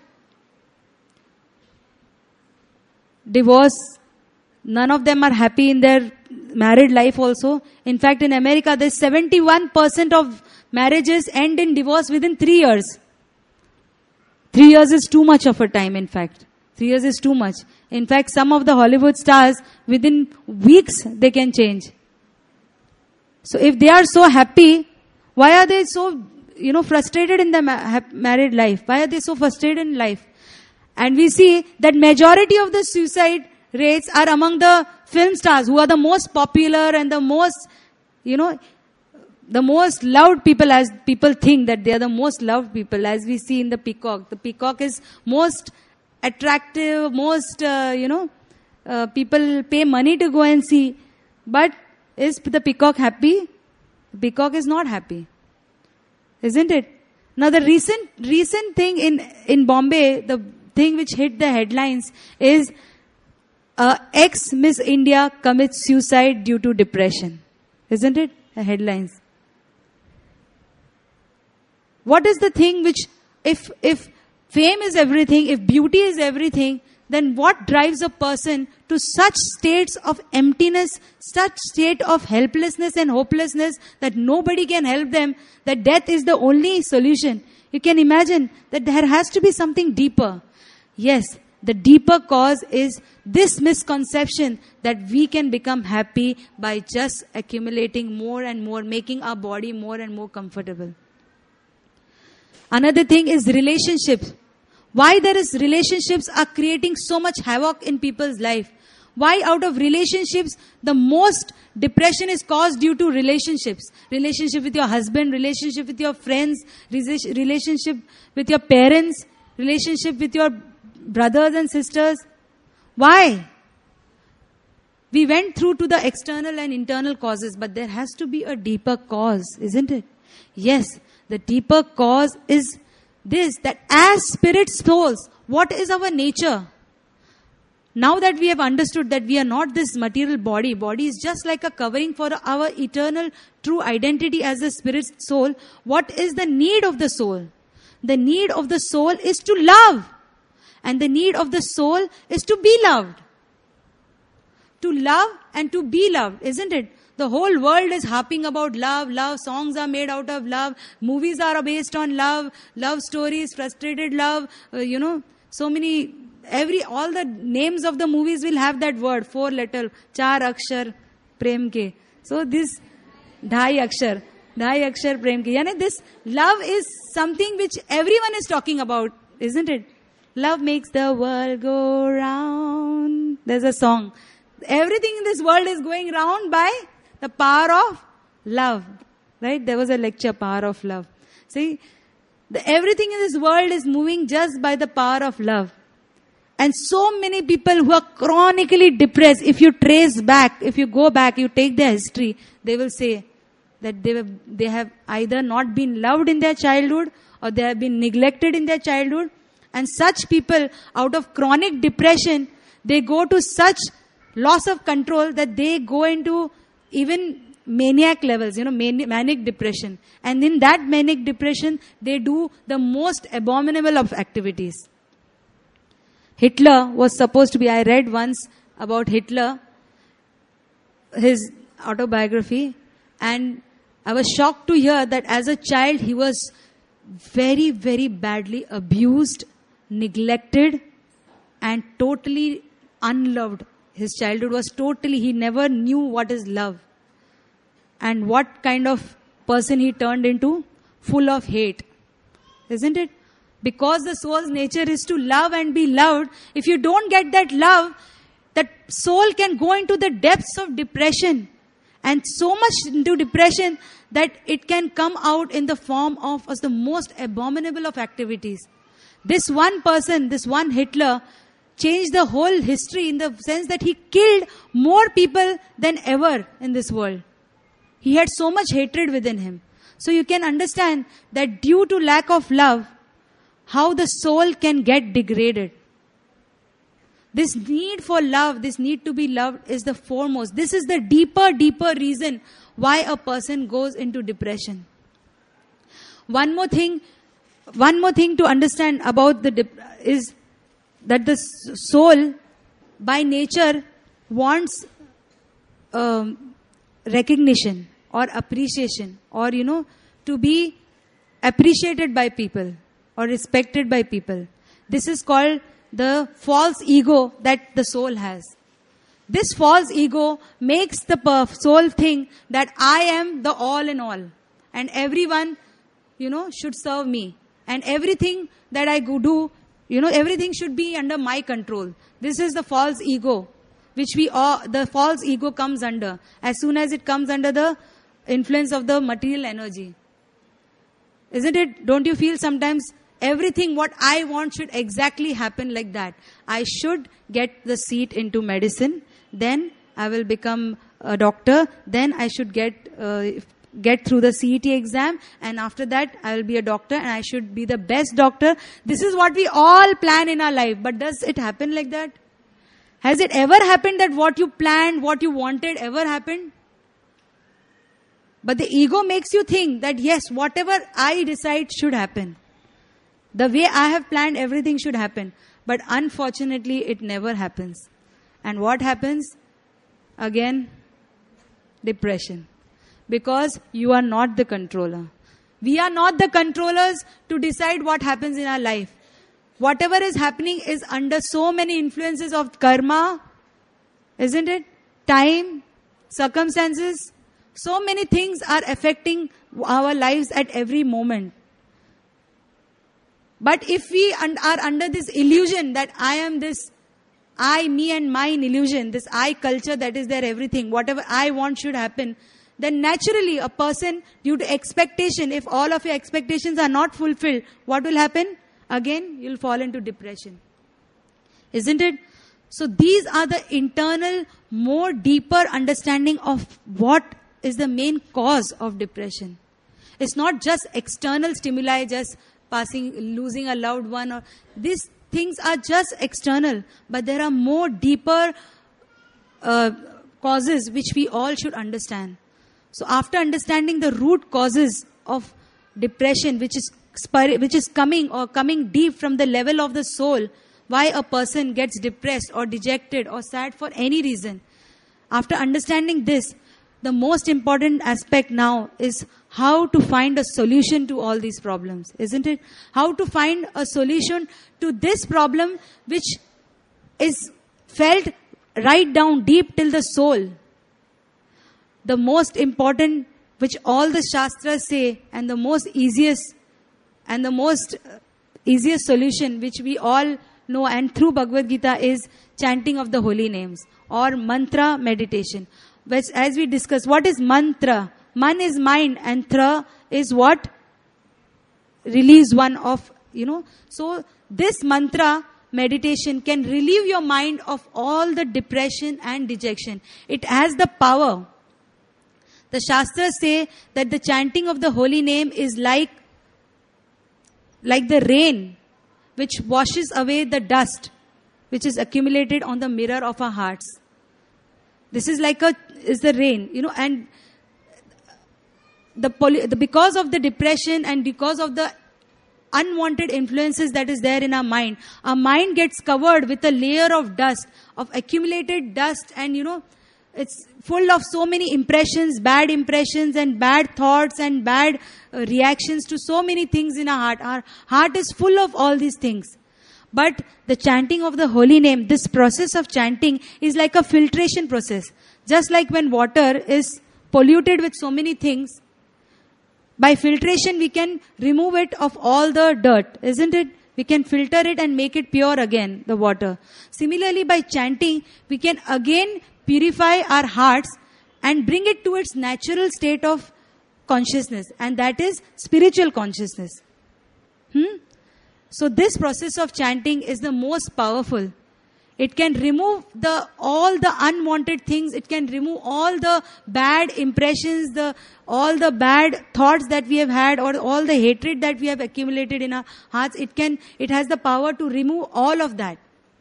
Divorce. None of them are happy in their married life also. In fact, in America, there's seventy-one percent of marriages end in divorce within three years. Three years is too much of a time, in fact. Three years is too much. In fact, some of the Hollywood stars, within weeks, they can change. So if they are so happy, why are they so, you know, frustrated in their ma- married life? Why are they so frustrated in life? And we see that majority of the suicide rates are among the film stars who are the most popular and the most, you know, the most loved people, as people think that they are the most loved people, as we see in the peacock. The peacock is most attractive, most, uh, you know, uh, people pay money to go and see. But is the peacock happy? The peacock is not happy. Isn't it? Now the recent, recent thing in, in Bombay, the thing which hit the headlines is uh, ex-Miss India commits suicide due to depression. Isn't it? The headlines. What is the thing which if, if fame is everything, if beauty is everything, then what drives a person to such states of emptiness, such state of helplessness and hopelessness that nobody can help them, that death is the only solution? You can imagine that there has to be something deeper. Yes, the deeper cause is this misconception that we can become happy by just accumulating more and more, making our body more and more comfortable. Another thing is relationships. Why there is relationships are creating so much havoc in people's life. Why out of relationships, the most depression is caused due to relationships. Relationship with your husband, relationship with your friends, relationship with your parents, relationship with your brothers and sisters. Why? We went through to the external and internal causes, but there has to be a deeper cause, isn't it? Yes, the deeper cause is this, that as spirit souls, what is our nature? Now that we have understood that we are not this material body, body is just like a covering for our eternal true identity as a spirit soul, what is the need of the soul? The need of the soul is to love. And the need of the soul is to be loved. To love and to be loved, isn't it? The whole world is harping about love, love, songs are made out of love, movies are based on love, love stories, frustrated love, uh, you know, so many, every, all the names of the movies will have that word, four letter, char akshar, prem ke. So this, dhai akshar, dhai akshar, prem ke. Yani this love is something which everyone is talking about, isn't it? Love makes the world go round. There's a song. Everything in this world is going round by the power of love. Right? There was a lecture, Power of Love. See, the, everything in this world is moving just by the power of love. And so many people who are chronically depressed, if you trace back, if you go back, you take their history, they will say that they have, they have either not been loved in their childhood or they have been neglected in their childhood. And such people, out of chronic depression, they go to such loss of control that they go into even maniac levels, you know, mani- manic depression. And in that manic depression, they do the most abominable of activities. Hitler was supposed to be, I read once about Hitler, his autobiography, and I was shocked to hear that as a child, he was very, very badly abused, neglected, and totally unloved. His childhood was totally, he never knew what is love. And what kind of person he turned into? Full of hate. Isn't it? Because the soul's nature is to love and be loved. If you don't get that love, that soul can go into the depths of depression. And so much into depression that it can come out in the form of as the most abominable of activities. This one person, this one Hitler, changed the whole history in the sense that he killed more people than ever in this world. He had so much hatred within him. So you can understand that due to lack of love, how the soul can get degraded. This need for love, this need to be loved is the foremost. This is the deeper, deeper reason why a person goes into depression. One more thing, one more thing to understand about the dep- is that the soul, by nature, wants um, recognition or appreciation or, you know, to be appreciated by people or respected by people. This is called the false ego that the soul has. This false ego makes the soul think that I am the all in all and everyone, you know, should serve me and everything that I go do, you know, everything should be under my control. This is the false ego, which we all, the false ego comes under as soon as it comes under the influence of the material energy. Isn't it? Don't you feel sometimes everything what I want should exactly happen like that? I should get the seat into medicine, then I will become a doctor, then I should get uh, get through the C E T exam, and after that I will be a doctor and I should be the best doctor. This is what we all plan in our life. But does it happen like that? Has it ever happened that what you planned, what you wanted ever happened? But the ego makes you think that yes, whatever I decide should happen. The way I have planned, everything should happen. But unfortunately, it never happens. And what happens? Again, depression. Because you are not the controller. We are not the controllers to decide what happens in our life. Whatever is happening is under so many influences of karma, isn't it? Time, circumstances. So many things are affecting our lives at every moment. But if we are under this illusion that I am this, I, me and mine illusion, this I culture that is there, everything, whatever I want should happen, then naturally a person, due to expectation, if all of your expectations are not fulfilled, what will happen? Again, you'll fall into depression. Isn't it? So these are the internal, more deeper understanding of what is the main cause of depression. It's not just external stimuli, just passing, losing a loved one. Or these things are just external, but there are more deeper uh, causes which we all should understand. So after understanding the root causes of depression, which is which is coming or coming deep from the level of the soul, why a person gets depressed or dejected or sad for any reason. After understanding this, the most important aspect now is how to find a solution to all these problems, isn't it? How to find a solution to this problem which is felt right down deep till the soul. The most important, which all the Shastras say, and the most easiest and the most easiest solution which we all know and through Bhagavad Gita is chanting of the holy names or mantra meditation. Which, as we discussed, what is mantra? Man is mind and tra is what? Release one of, you know. So this mantra meditation can relieve your mind of all the depression and dejection. It has the power. The Shastras say that the chanting of the holy name is like like the rain which washes away the dust which is accumulated on the mirror of our hearts. This is like a, is the rain, you know, and the, poly, the because of the depression and because of the unwanted influences that is there in our mind, our mind gets covered with a layer of dust, of accumulated dust, and you know, it's full of so many impressions, bad impressions and bad thoughts and bad uh, reactions to so many things in our heart. Our heart is full of all these things. But the chanting of the holy name, this process of chanting is like a filtration process. Just like when water is polluted with so many things, by filtration we can remove it of all the dirt, isn't it? We can filter it and make it pure again, the water. Similarly, by chanting, we can again purify our hearts and bring it to its natural state of consciousness, and that is spiritual consciousness. Hmm? So this process of chanting is the most powerful. It can remove the all the unwanted things. It can remove all the bad impressions, the all the bad thoughts that we have had, or all the hatred that we have accumulated in our hearts. It can, it has the power to remove all of that.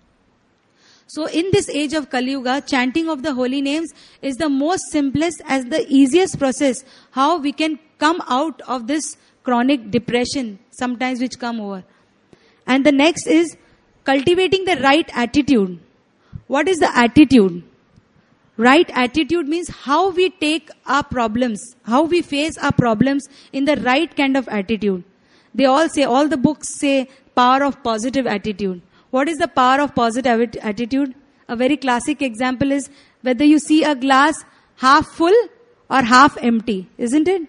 So in this age of Kali Yuga, chanting of the holy names is the most simplest as the easiest process how we can come out of this chronic depression sometimes which come over. And the next is cultivating the right attitude. What is the attitude? Right attitude means how we take our problems, how we face our problems in the right kind of attitude. They all say, all the books say power of positive attitude. What is the power of positive attitude? A very classic example is whether you see a glass half full or half empty, isn't it?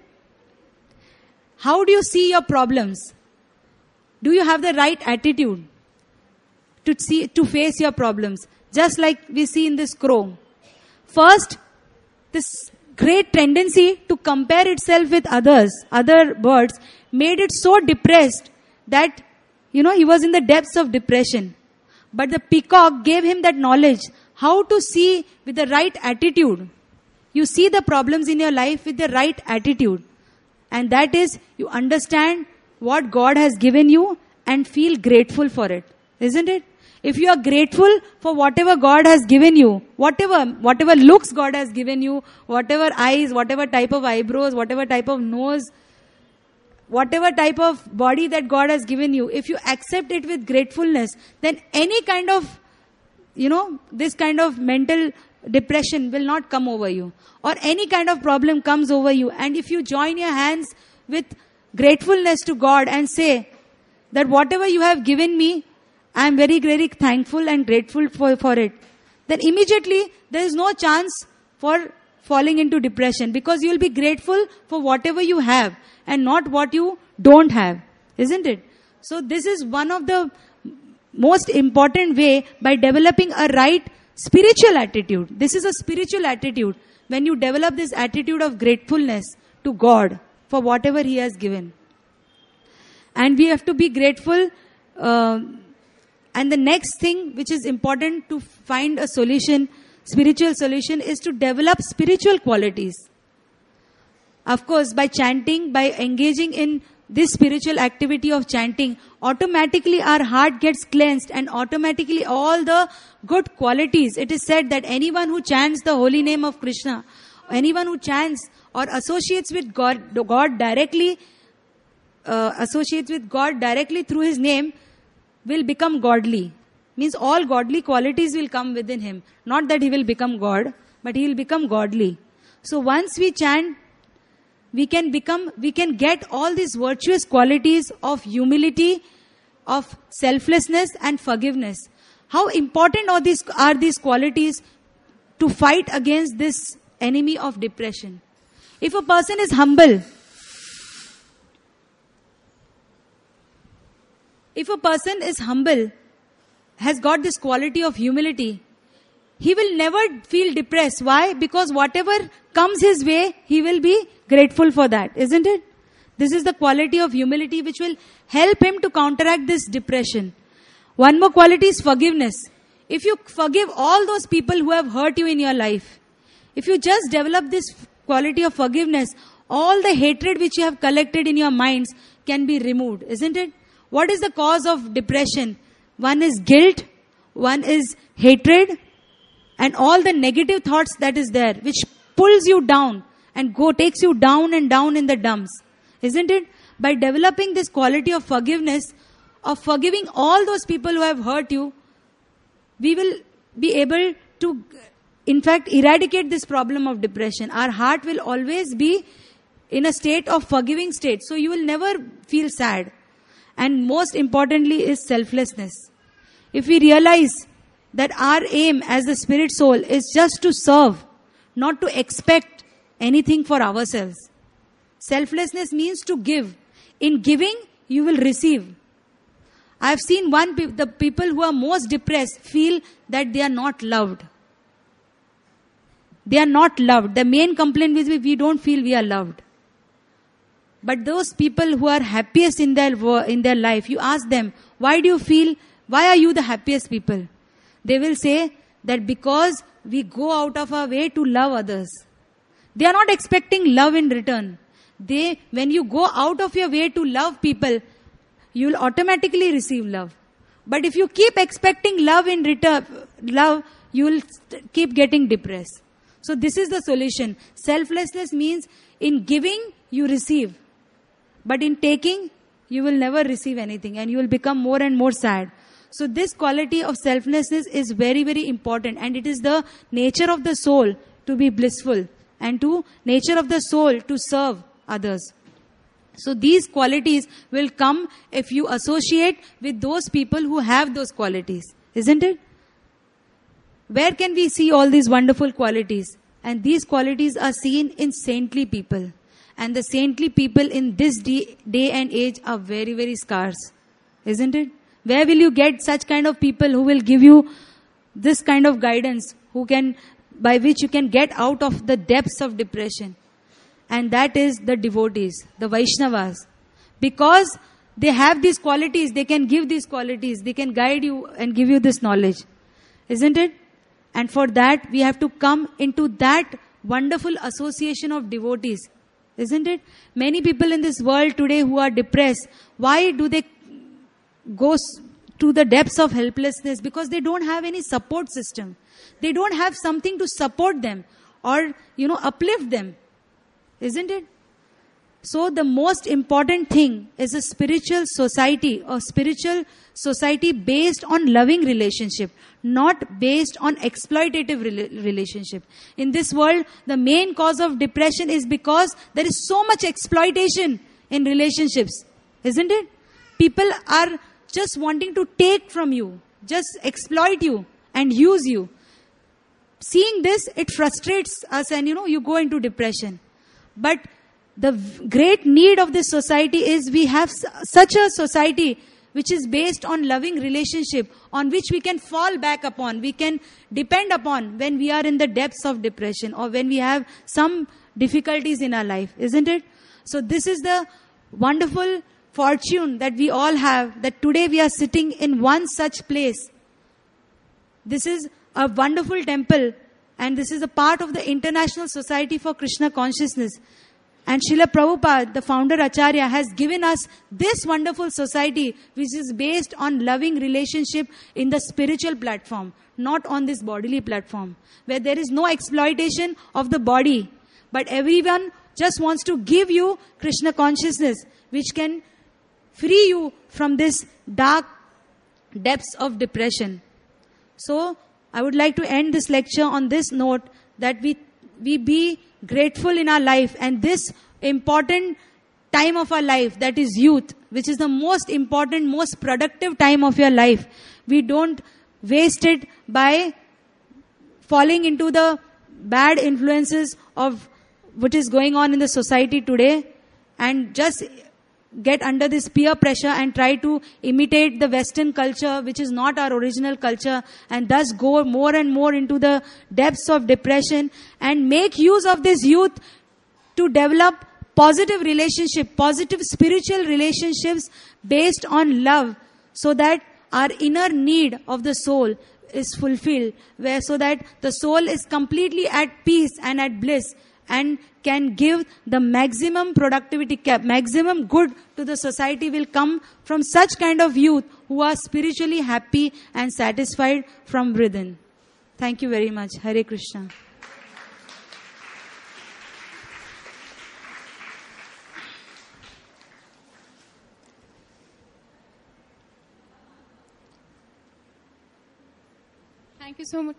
How do you see your problems? Do you have the right attitude to see, to face your problems? Just like we see in this crow. First, this great tendency to compare itself with others, other birds, made it so depressed that, you know, he was in the depths of depression. But the peacock gave him that knowledge, how to see with the right attitude. You see the problems in your life with the right attitude. And that is, you understand what God has given you and feel grateful for it. Isn't it? If you are grateful for whatever God has given you, whatever, whatever looks God has given you, whatever eyes, whatever type of eyebrows, whatever type of nose, whatever type of body that God has given you, if you accept it with gratefulness, then any kind of, you know, this kind of mental depression will not come over you, or any kind of problem comes over you. And if you join your hands with gratefulness to God and say that whatever you have given me, I am very, very thankful and grateful for, for it, then immediately there is no chance for falling into depression, because you will be grateful for whatever you have and not what you don't have, isn't it? So this is one of the most important way, by developing a right spiritual attitude. This is a spiritual attitude. When you develop this attitude of gratefulness to God for whatever He has given. And we have to be grateful. Uh, and the next thing which is important to find a solution, spiritual solution, is to develop spiritual qualities. Of course, by chanting, by engaging in this spiritual activity of chanting, automatically our heart gets cleansed, and automatically all the good qualities. It is said that anyone who chants the holy name of Krishna, anyone who chants or associates with God, God directly, uh, associates with God directly through His name, will become godly. Means all godly qualities will come within him. Not that he will become God, but he will become godly. So once we chant, we can become, we can get all these virtuous qualities of humility, of selflessness and forgiveness. How important are these, are these qualities to fight against this enemy of depression? If a person is humble, if a person is humble, has got this quality of humility, he will never feel depressed. Why? Because whatever comes his way, he will be grateful for that, isn't it? This is the quality of humility which will help him to counteract this depression. One more quality is forgiveness. If you forgive all those people who have hurt you in your life, if you just develop this quality of forgiveness, all the hatred which you have collected in your minds can be removed, isn't it? What is the cause of depression? One is guilt, one is hatred, and all the negative thoughts that is there, which pulls you down and go takes you down and down in the dumps, isn't it? By developing this quality of forgiveness, of forgiving all those people who have hurt you, we will be able to, in fact, eradicate this problem of depression. Our heart will always be in a state of forgiving state, so you will never feel sad. And most importantly is selflessness. If we realize that our aim as the spirit soul is just to serve, not to expect anything for ourselves. Selflessness means to give. In giving, you will receive. I have seen one pe- the people who are most depressed feel that they are not loved. They are not loved. The main complaint is we don't feel we are loved. But those people who are happiest in their in their life, you ask them, why do you feel, why are you the happiest people? They will say that because we go out of our way to love others. They are not expecting love in return. They, when you go out of your way to love people, you will automatically receive love. But if you keep expecting love in return, love, you will keep getting depressed. So this is the solution. Selflessness means in giving, you receive. But in taking, you will never receive anything and you will become more and more sad. So this quality of selflessness is very, very important, and it is the nature of the soul to be blissful and to nature of the soul to serve others. So these qualities will come if you associate with those people who have those qualities, isn't it? Where can we see all these wonderful qualities? And these qualities are seen in saintly people. And the saintly people in this day, day and age are very, very scarce. Isn't it? Where will you get such kind of people who will give you this kind of guidance, who can, by which you can get out of the depths of depression? And that is the devotees, the Vaishnavas. Because they have these qualities, they can give these qualities, they can guide you and give you this knowledge. Isn't it? And for that, we have to come into that wonderful association of devotees. Isn't it? Many people in this world today who are depressed, why do they go to the depths of helplessness? Because they don't have any support system. They don't have something to support them or, you know, uplift them. Isn't it? So the most important thing is a spiritual society, a spiritual society based on loving relationship, not based on exploitative rela- relationship. In this world, the main cause of depression is because there is so much exploitation in relationships, isn't it? People are just wanting to take from you, just exploit you and use you. Seeing this, it frustrates us and, you know, you go into depression. But the v- great need of this society is we have s- such a society which is based on loving relationship, on which we can fall back upon, we can depend upon when we are in the depths of depression or when we have some difficulties in our life, isn't it? So this is the wonderful fortune that we all have, that today we are sitting in one such place. This is a wonderful temple, and this is a part of the International Society for Krishna Consciousness. And Srila Prabhupada, the founder Acharya, has given us this wonderful society which is based on loving relationship in the spiritual platform, not on this bodily platform, where there is no exploitation of the body, but everyone just wants to give you Krishna consciousness, which can free you from this dark depths of depression. So, I would like to end this lecture on this note, that we we be grateful in our life, and this important time of our life, that is youth, which is the most important, most productive time of your life, we don't waste it by falling into the bad influences of what is going on in the society today, and just get under this peer pressure and try to imitate the Western culture, which is not our original culture, and thus go more and more into the depths of depression, and make use of this youth to develop positive relationship, positive spiritual relationships based on love, so that our inner need of the soul is fulfilled, where so that the soul is completely at peace and at bliss, and can give the maximum productivity, maximum good to the society will come from such kind of youth who are spiritually happy and satisfied from within. Thank you very much. Hare Krishna. Thank you so much.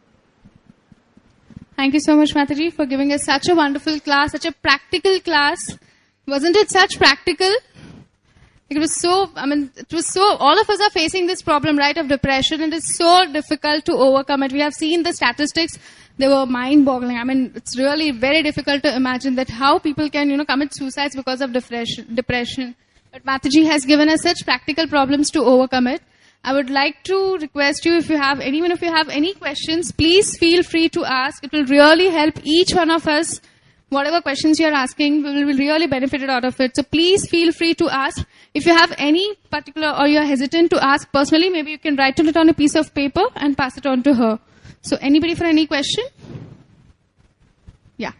Thank you so much, Mataji, for giving us such a wonderful class, such a practical class. Wasn't it such practical? It was so, I mean, it was so, all of us are facing this problem, right, of depression, and it's so difficult to overcome it. We have seen the statistics, they were mind-boggling. I mean, it's really very difficult to imagine that how people can, you know, commit suicides because of depression. depression. But Mataji has given us such practical problems to overcome it. I would like to request you, if you have, anyone if you have any questions, please feel free to ask. It will really help each one of us. Whatever questions you are asking, we will be really benefited out of it. So please feel free to ask. If you have any particular, or you are hesitant to ask personally, maybe you can write it on a piece of paper and pass it on to her. So anybody for any question? Yeah.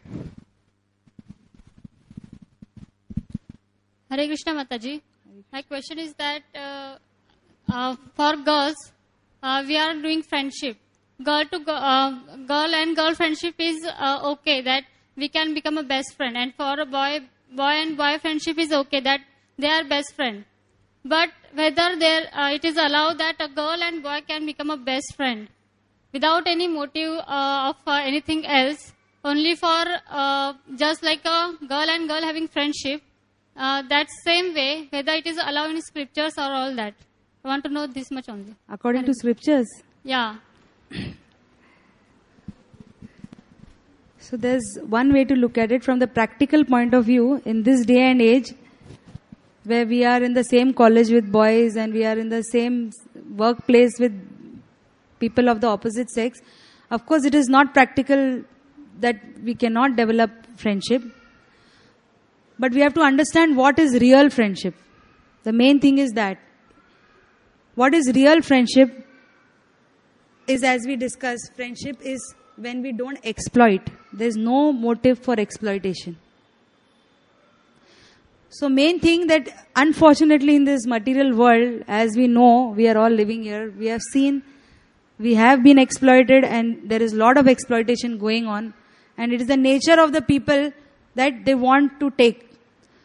Hare Krishna Mataji. My question is that uh, uh, for girls, uh, we are doing friendship. Girl to girl, uh, girl and girl friendship is uh, okay, that we can become a best friend. And for a boy, boy and boy friendship is okay, that they are best friend. But whether there, uh, it is allowed that a girl and boy can become a best friend without any motive uh, of uh, anything else, only for uh, just like a girl and girl having friendship, uh, that same way, whether it is allowed in scriptures or all that. I want to know this much only. According to scriptures? Yeah. So there's one way to look at it from the practical point of view. In this day and age, where we are in the same college with boys and we are in the same workplace with people of the opposite sex, of course it is not practical that we cannot develop friendship. But we have to understand what is real friendship. The main thing is that what is real friendship is, as we discussed, friendship is when we don't exploit. There's no motive for exploitation. So main thing that unfortunately in this material world, as we know, we are all living here, we have seen, we have been exploited, and there is a lot of exploitation going on, and it is the nature of the people that they want to take.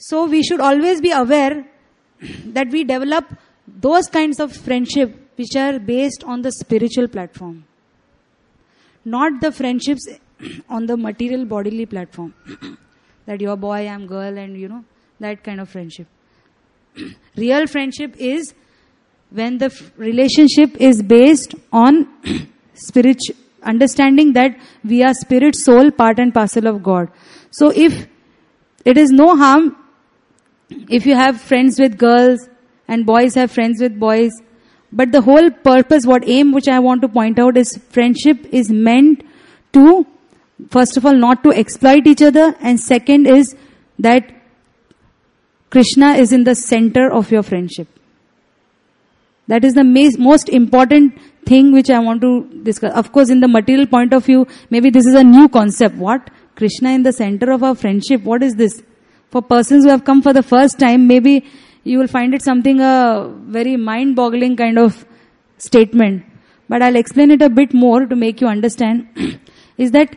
So we should always be aware that we develop those kinds of friendship which are based on the spiritual platform. Not the friendships on the material bodily platform. That you're boy, I'm girl, and you know, that kind of friendship. Real friendship is when the f- relationship is based on spiritual understanding that we are spirit, soul, part and parcel of God. So if it is no harm if you have friends with girls and boys have friends with boys, but the whole purpose, what aim which I want to point out is friendship is meant to, first of all, not to exploit each other, and second is that Krishna is in the center of your friendship. That is the mas- most important thing which I want to discuss. Of course, in the material point of view, maybe this is a new concept. What? Krishna in the center of our friendship. What is this? For persons who have come for the first time, maybe you will find it something a very mind-boggling kind of statement. But I'll explain it a bit more to make you understand. Is that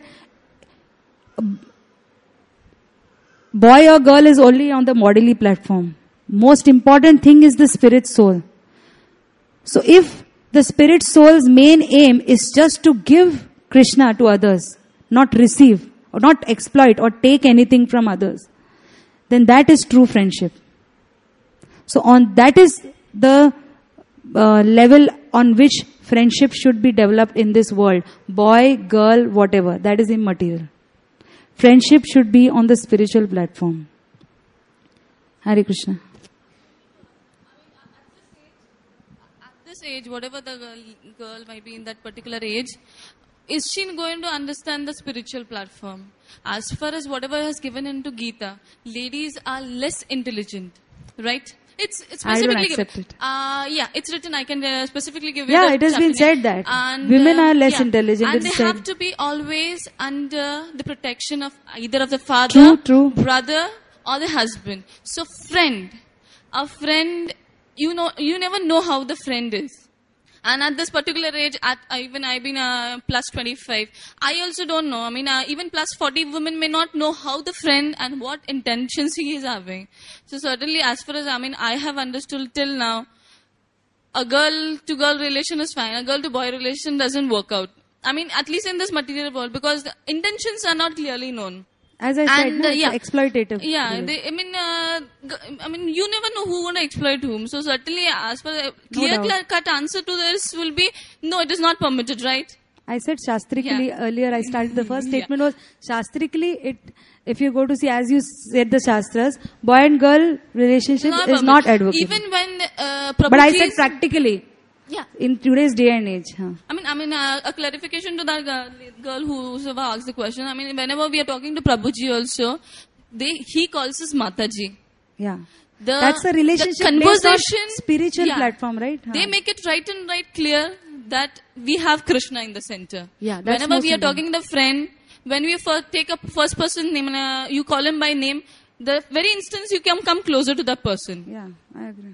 boy or girl is only on the bodily platform. Most important thing is the spirit soul. So if the spirit soul's main aim is just to give Krishna to others, not receive, or not exploit or take anything from others, then that is true friendship. So on that is the uh, level on which friendship should be developed in this world. Boy, girl, whatever. That is immaterial. Friendship should be on the spiritual platform. Hare Krishna. At this age, whatever the girl, girl might be in that particular age, is she going to understand the spiritual platform? As far as whatever is given into Gita, ladies are less intelligent, right? It's, it's I don't specifically accept given. it. Uh, yeah, it's written. I can uh, specifically give you Yeah, the it has been chapter said name. that. And, Women uh, are less yeah. intelligent, And it they is said. have to be always under the protection of either of the father, True, true. brother, or the husband. So friend, a friend, you know, you never know how the friend is. And at this particular age, at uh, even I've been uh, plus twenty-five, I also don't know. I mean, uh, even plus forty women may not know how the friend and what intentions he is having. So certainly, as far as I mean, I have understood till now, a girl to girl relation is fine. A girl to boy relation doesn't work out. I mean, at least in this material world, because the intentions are not clearly known. As I said, And, no, uh, it's yeah. exploitative. Yeah, they, I mean, uh, g- I mean, you never know who want to exploit whom. So certainly, as per the clear, doubt. clear cut answer to this will be no. It is not permitted, right? I said shastrically Yeah. earlier. I started the first Yeah. statement was shastrically. It, if you go to see, as you said, the shastras, boy and girl relationship Not is not permitted. advocated. Even when uh, But I said Prabhuji's- practically yeah. in today's day and age. Huh. I mean, I mean, uh, a clarification to that girl, girl who asked the question. I mean, whenever we are talking to Prabhuji also, they he calls us Mataji. Yeah. The, That's a relationship the based on conversation, spiritual yeah. platform, right? Huh. They make it right and right clear that we have Krishna in the center. Yeah, that's Whenever most we are important. talking to friend, when we first take a first person name, uh, you call him by name, the very instance you can come closer to that person. Yeah, I agree.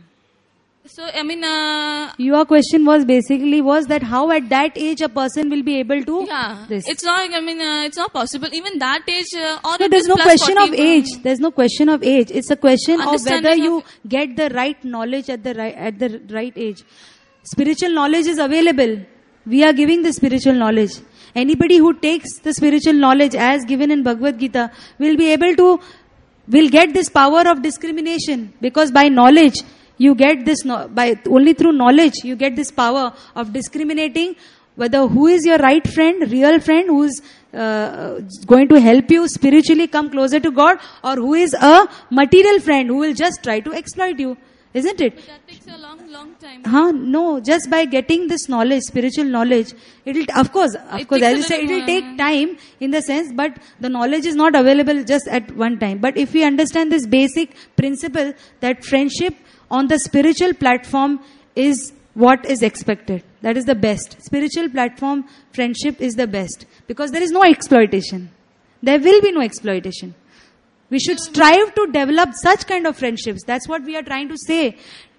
So, I mean, uh, Your question was basically was that how at that age a person will be able to yeah, this. it's not, I mean, uh, it's not possible. Even that age, uh, or No, it there's is no plus question of forty, age. There's no question of age. It's a question of Understanding whether of- you get the right knowledge at the right at the right age. Spiritual knowledge is available. We are giving the spiritual knowledge. Anybody who takes the spiritual knowledge as given in Bhagavad Gita will be able to will get this power of discrimination, because by knowledge you get this no, by only through knowledge you get this power of discriminating whether who is your right friend, real friend, who is uh, going to help you spiritually come closer to God, or who is a material friend who will just try to exploit you, isn't it? But that takes a long, long time. Huh? No, just by getting this knowledge, spiritual knowledge, it will, of course, of It course, takes as a you said, it little will take more. time in the sense, but the knowledge is not available just at one time. But if we understand this basic principle that friendship on the spiritual platform is what is expected, that is the best. Spiritual platform friendship is the best, because there is no exploitation. There will be no exploitation. We should strive to develop such kind of friendships. That's what we are trying to say.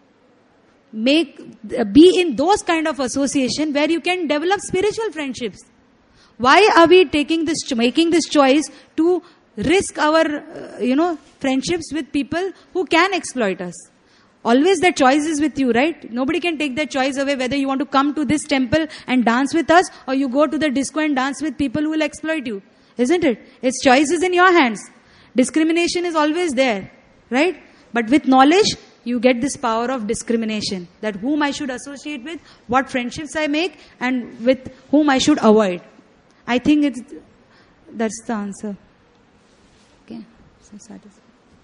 Make, be in those kind of association where you can develop spiritual friendships. Why are we taking this, making this choice to risk our, uh, you know, friendships with people who can exploit us. Always that choice is with you, right? Nobody can take that choice away whether you want to come to this temple and dance with us or you go to the disco and dance with people who will exploit you. Isn't it? Its choice is in your hands. Discrimination is always there, right? But with knowledge, you get this power of discrimination. That whom I should associate with, what friendships I make, and with whom I should avoid. I think it's, that's the answer. Okay. So satisfied.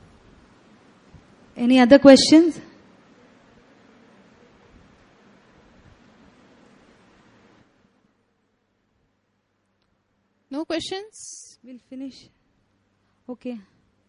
Any other questions? No questions? We'll finish. Okay.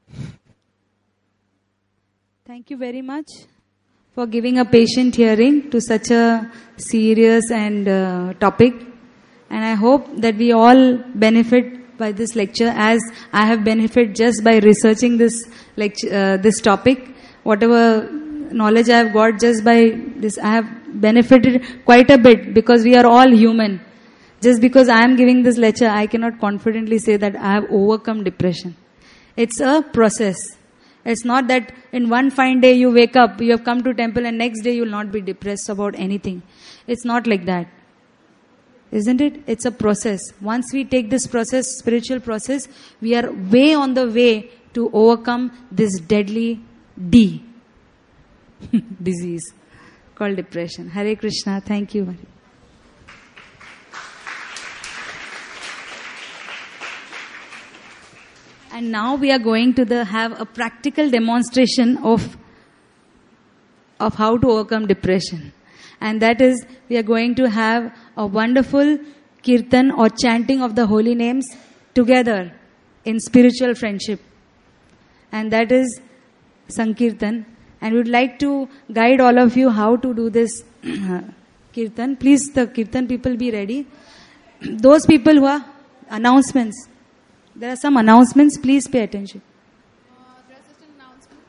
Thank you very much for giving a patient hearing to such a serious and uh, topic. And I hope that we all benefit by this lecture, as I have benefited just by researching this lecture, uh, this topic. Whatever knowledge I have got just by this, I have benefited quite a bit, because we are all human. Just because I am giving this lecture, I cannot confidently say that I have overcome depression. It's a process. It's not that in one fine day you wake up, you have come to temple and next day you will not be depressed about anything. It's not like that. Isn't it? It's a process. Once we take this process, spiritual process, we are way on the way to overcome this deadly D disease called depression. Hare Krishna. Thank you. And now we are going to the have a practical demonstration of of how to overcome depression. And that is, we are going to have a wonderful kirtan or chanting of the holy names together in spiritual friendship. And that is Sankirtan. And we would like to guide all of you how to do this kirtan. Please, the kirtan people, be ready. Those people who are announcements. There are some announcements. Please pay attention. Uh, there's just an announcement.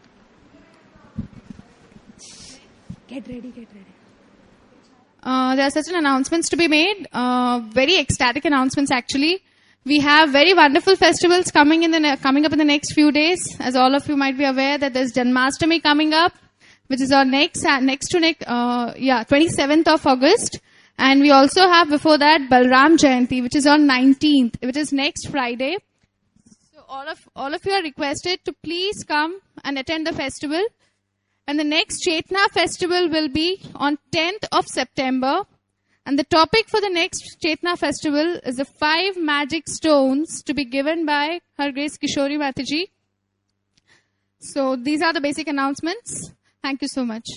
Get ready, get ready. Uh, there are certain announcements to be made. Uh, very ecstatic announcements, actually. We have very wonderful festivals coming in the ne- coming up in the next few days. As all of you might be aware, that there's Janmashtami coming up, which is on next uh, next to next uh, yeah twenty-seventh of August. And we also have before that Balram Jayanti, which is on nineteenth, which is next Friday. So all of all of you are requested to please come and attend the festival. And the next Chetna festival will be on tenth of September. And the topic for the next Chetna festival is the five magic stones to be given by Her Grace Kishori Mataji. So these are the basic announcements. Thank you so much.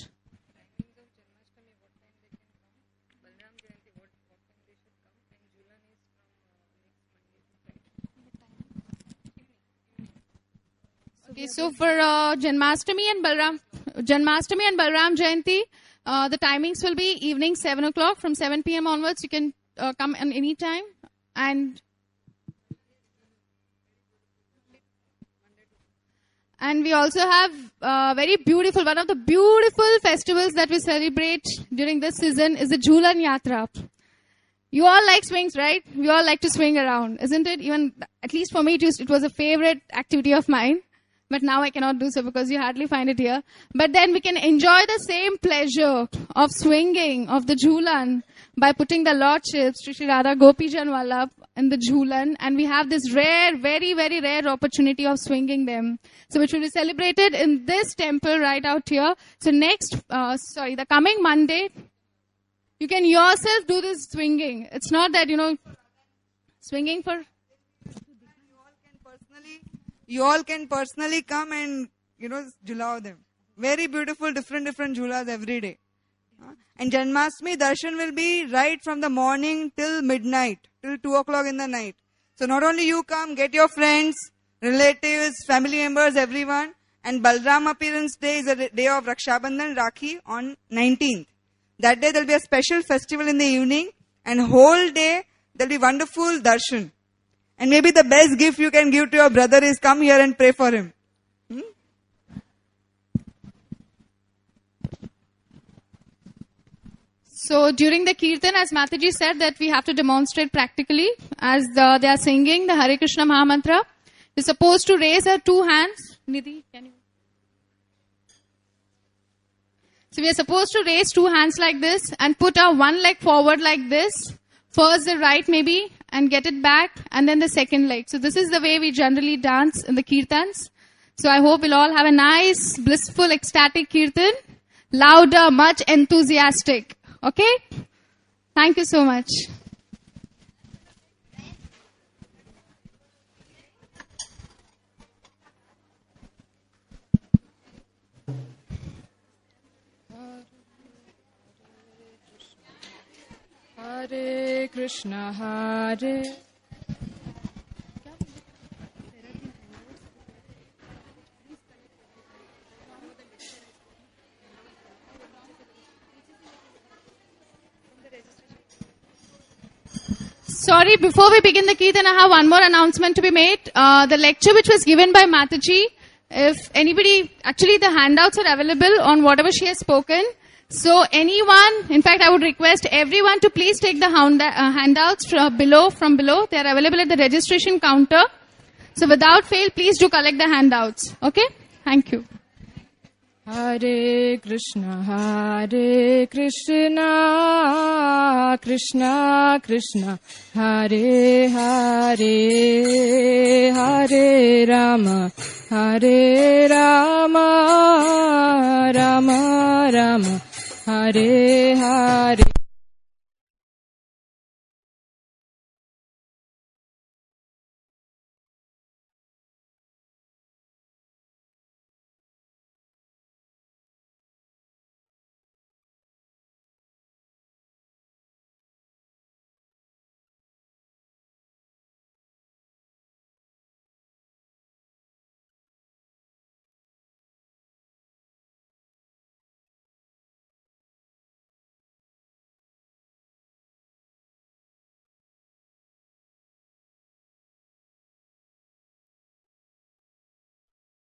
Okay, so for uh, Janmashtami and Balram, Janmashtami and Balram Jayanti, uh, the timings will be evening seven o'clock. From seven p.m. onwards, you can uh, come at any time. And and we also have uh, very beautiful, one of the beautiful festivals that we celebrate during this season is the Jhulan Yatra. You all like swings, right? We all like to swing around, isn't it? Even, at least for me, it was, it was a favorite activity of mine. But now I cannot do so because you hardly find it here. But then we can enjoy the same pleasure of swinging, of the Jhulan, by putting the lordships, Shri Shri Radha Gopijan Vallabh in the Jhulan. And we have this rare, very, very rare opportunity of swinging them. So which will be celebrated in this temple right out here. So next, uh, sorry, the coming Monday, you can yourself do this swinging. It's not that, you know, swinging for... You all can personally come and, you know, jhulao them. Very beautiful, different, different jhulas every day. Uh, and Janmashtami darshan will be right from the morning till midnight, till two o'clock in the night. So not only you come, get your friends, relatives, family members, everyone. And Balram appearance day is a day of Raksha Bandhan, Rakhi, on nineteenth. That day there will be a special festival in the evening, and whole day there will be wonderful darshan. And maybe the best gift you can give to your brother is come here and pray for him. Hmm? So during the Kirtan, as Mataji said, that we have to demonstrate practically as the, they are singing the Hare Krishna Mahamantra. You're supposed to raise our two hands. Nidhi, can you? So we are supposed to raise two hands like this and put our one leg forward like this. First the right maybe and get it back and then the second leg. So this is the way we generally dance in the kirtans. So I hope we'll all have a nice, blissful, ecstatic kirtan. Louder, much enthusiastic. Okay? Thank you so much. Hare Krishna, Hare. Sorry, before we begin the Kirtan, I have one more announcement to be made. Uh, the lecture which was given by Mataji, if anybody, actually the handouts are available on whatever she has spoken. So anyone, in fact I would request everyone to please take the hand, uh, handouts from below, from below. They are available at the registration counter. So without fail, please do collect the handouts. Okay? Thank you. Hare Krishna, Hare Krishna, Krishna Krishna, Hare Hare, Hare Rama, Hare Rama, Rama Rama, Hare Hare.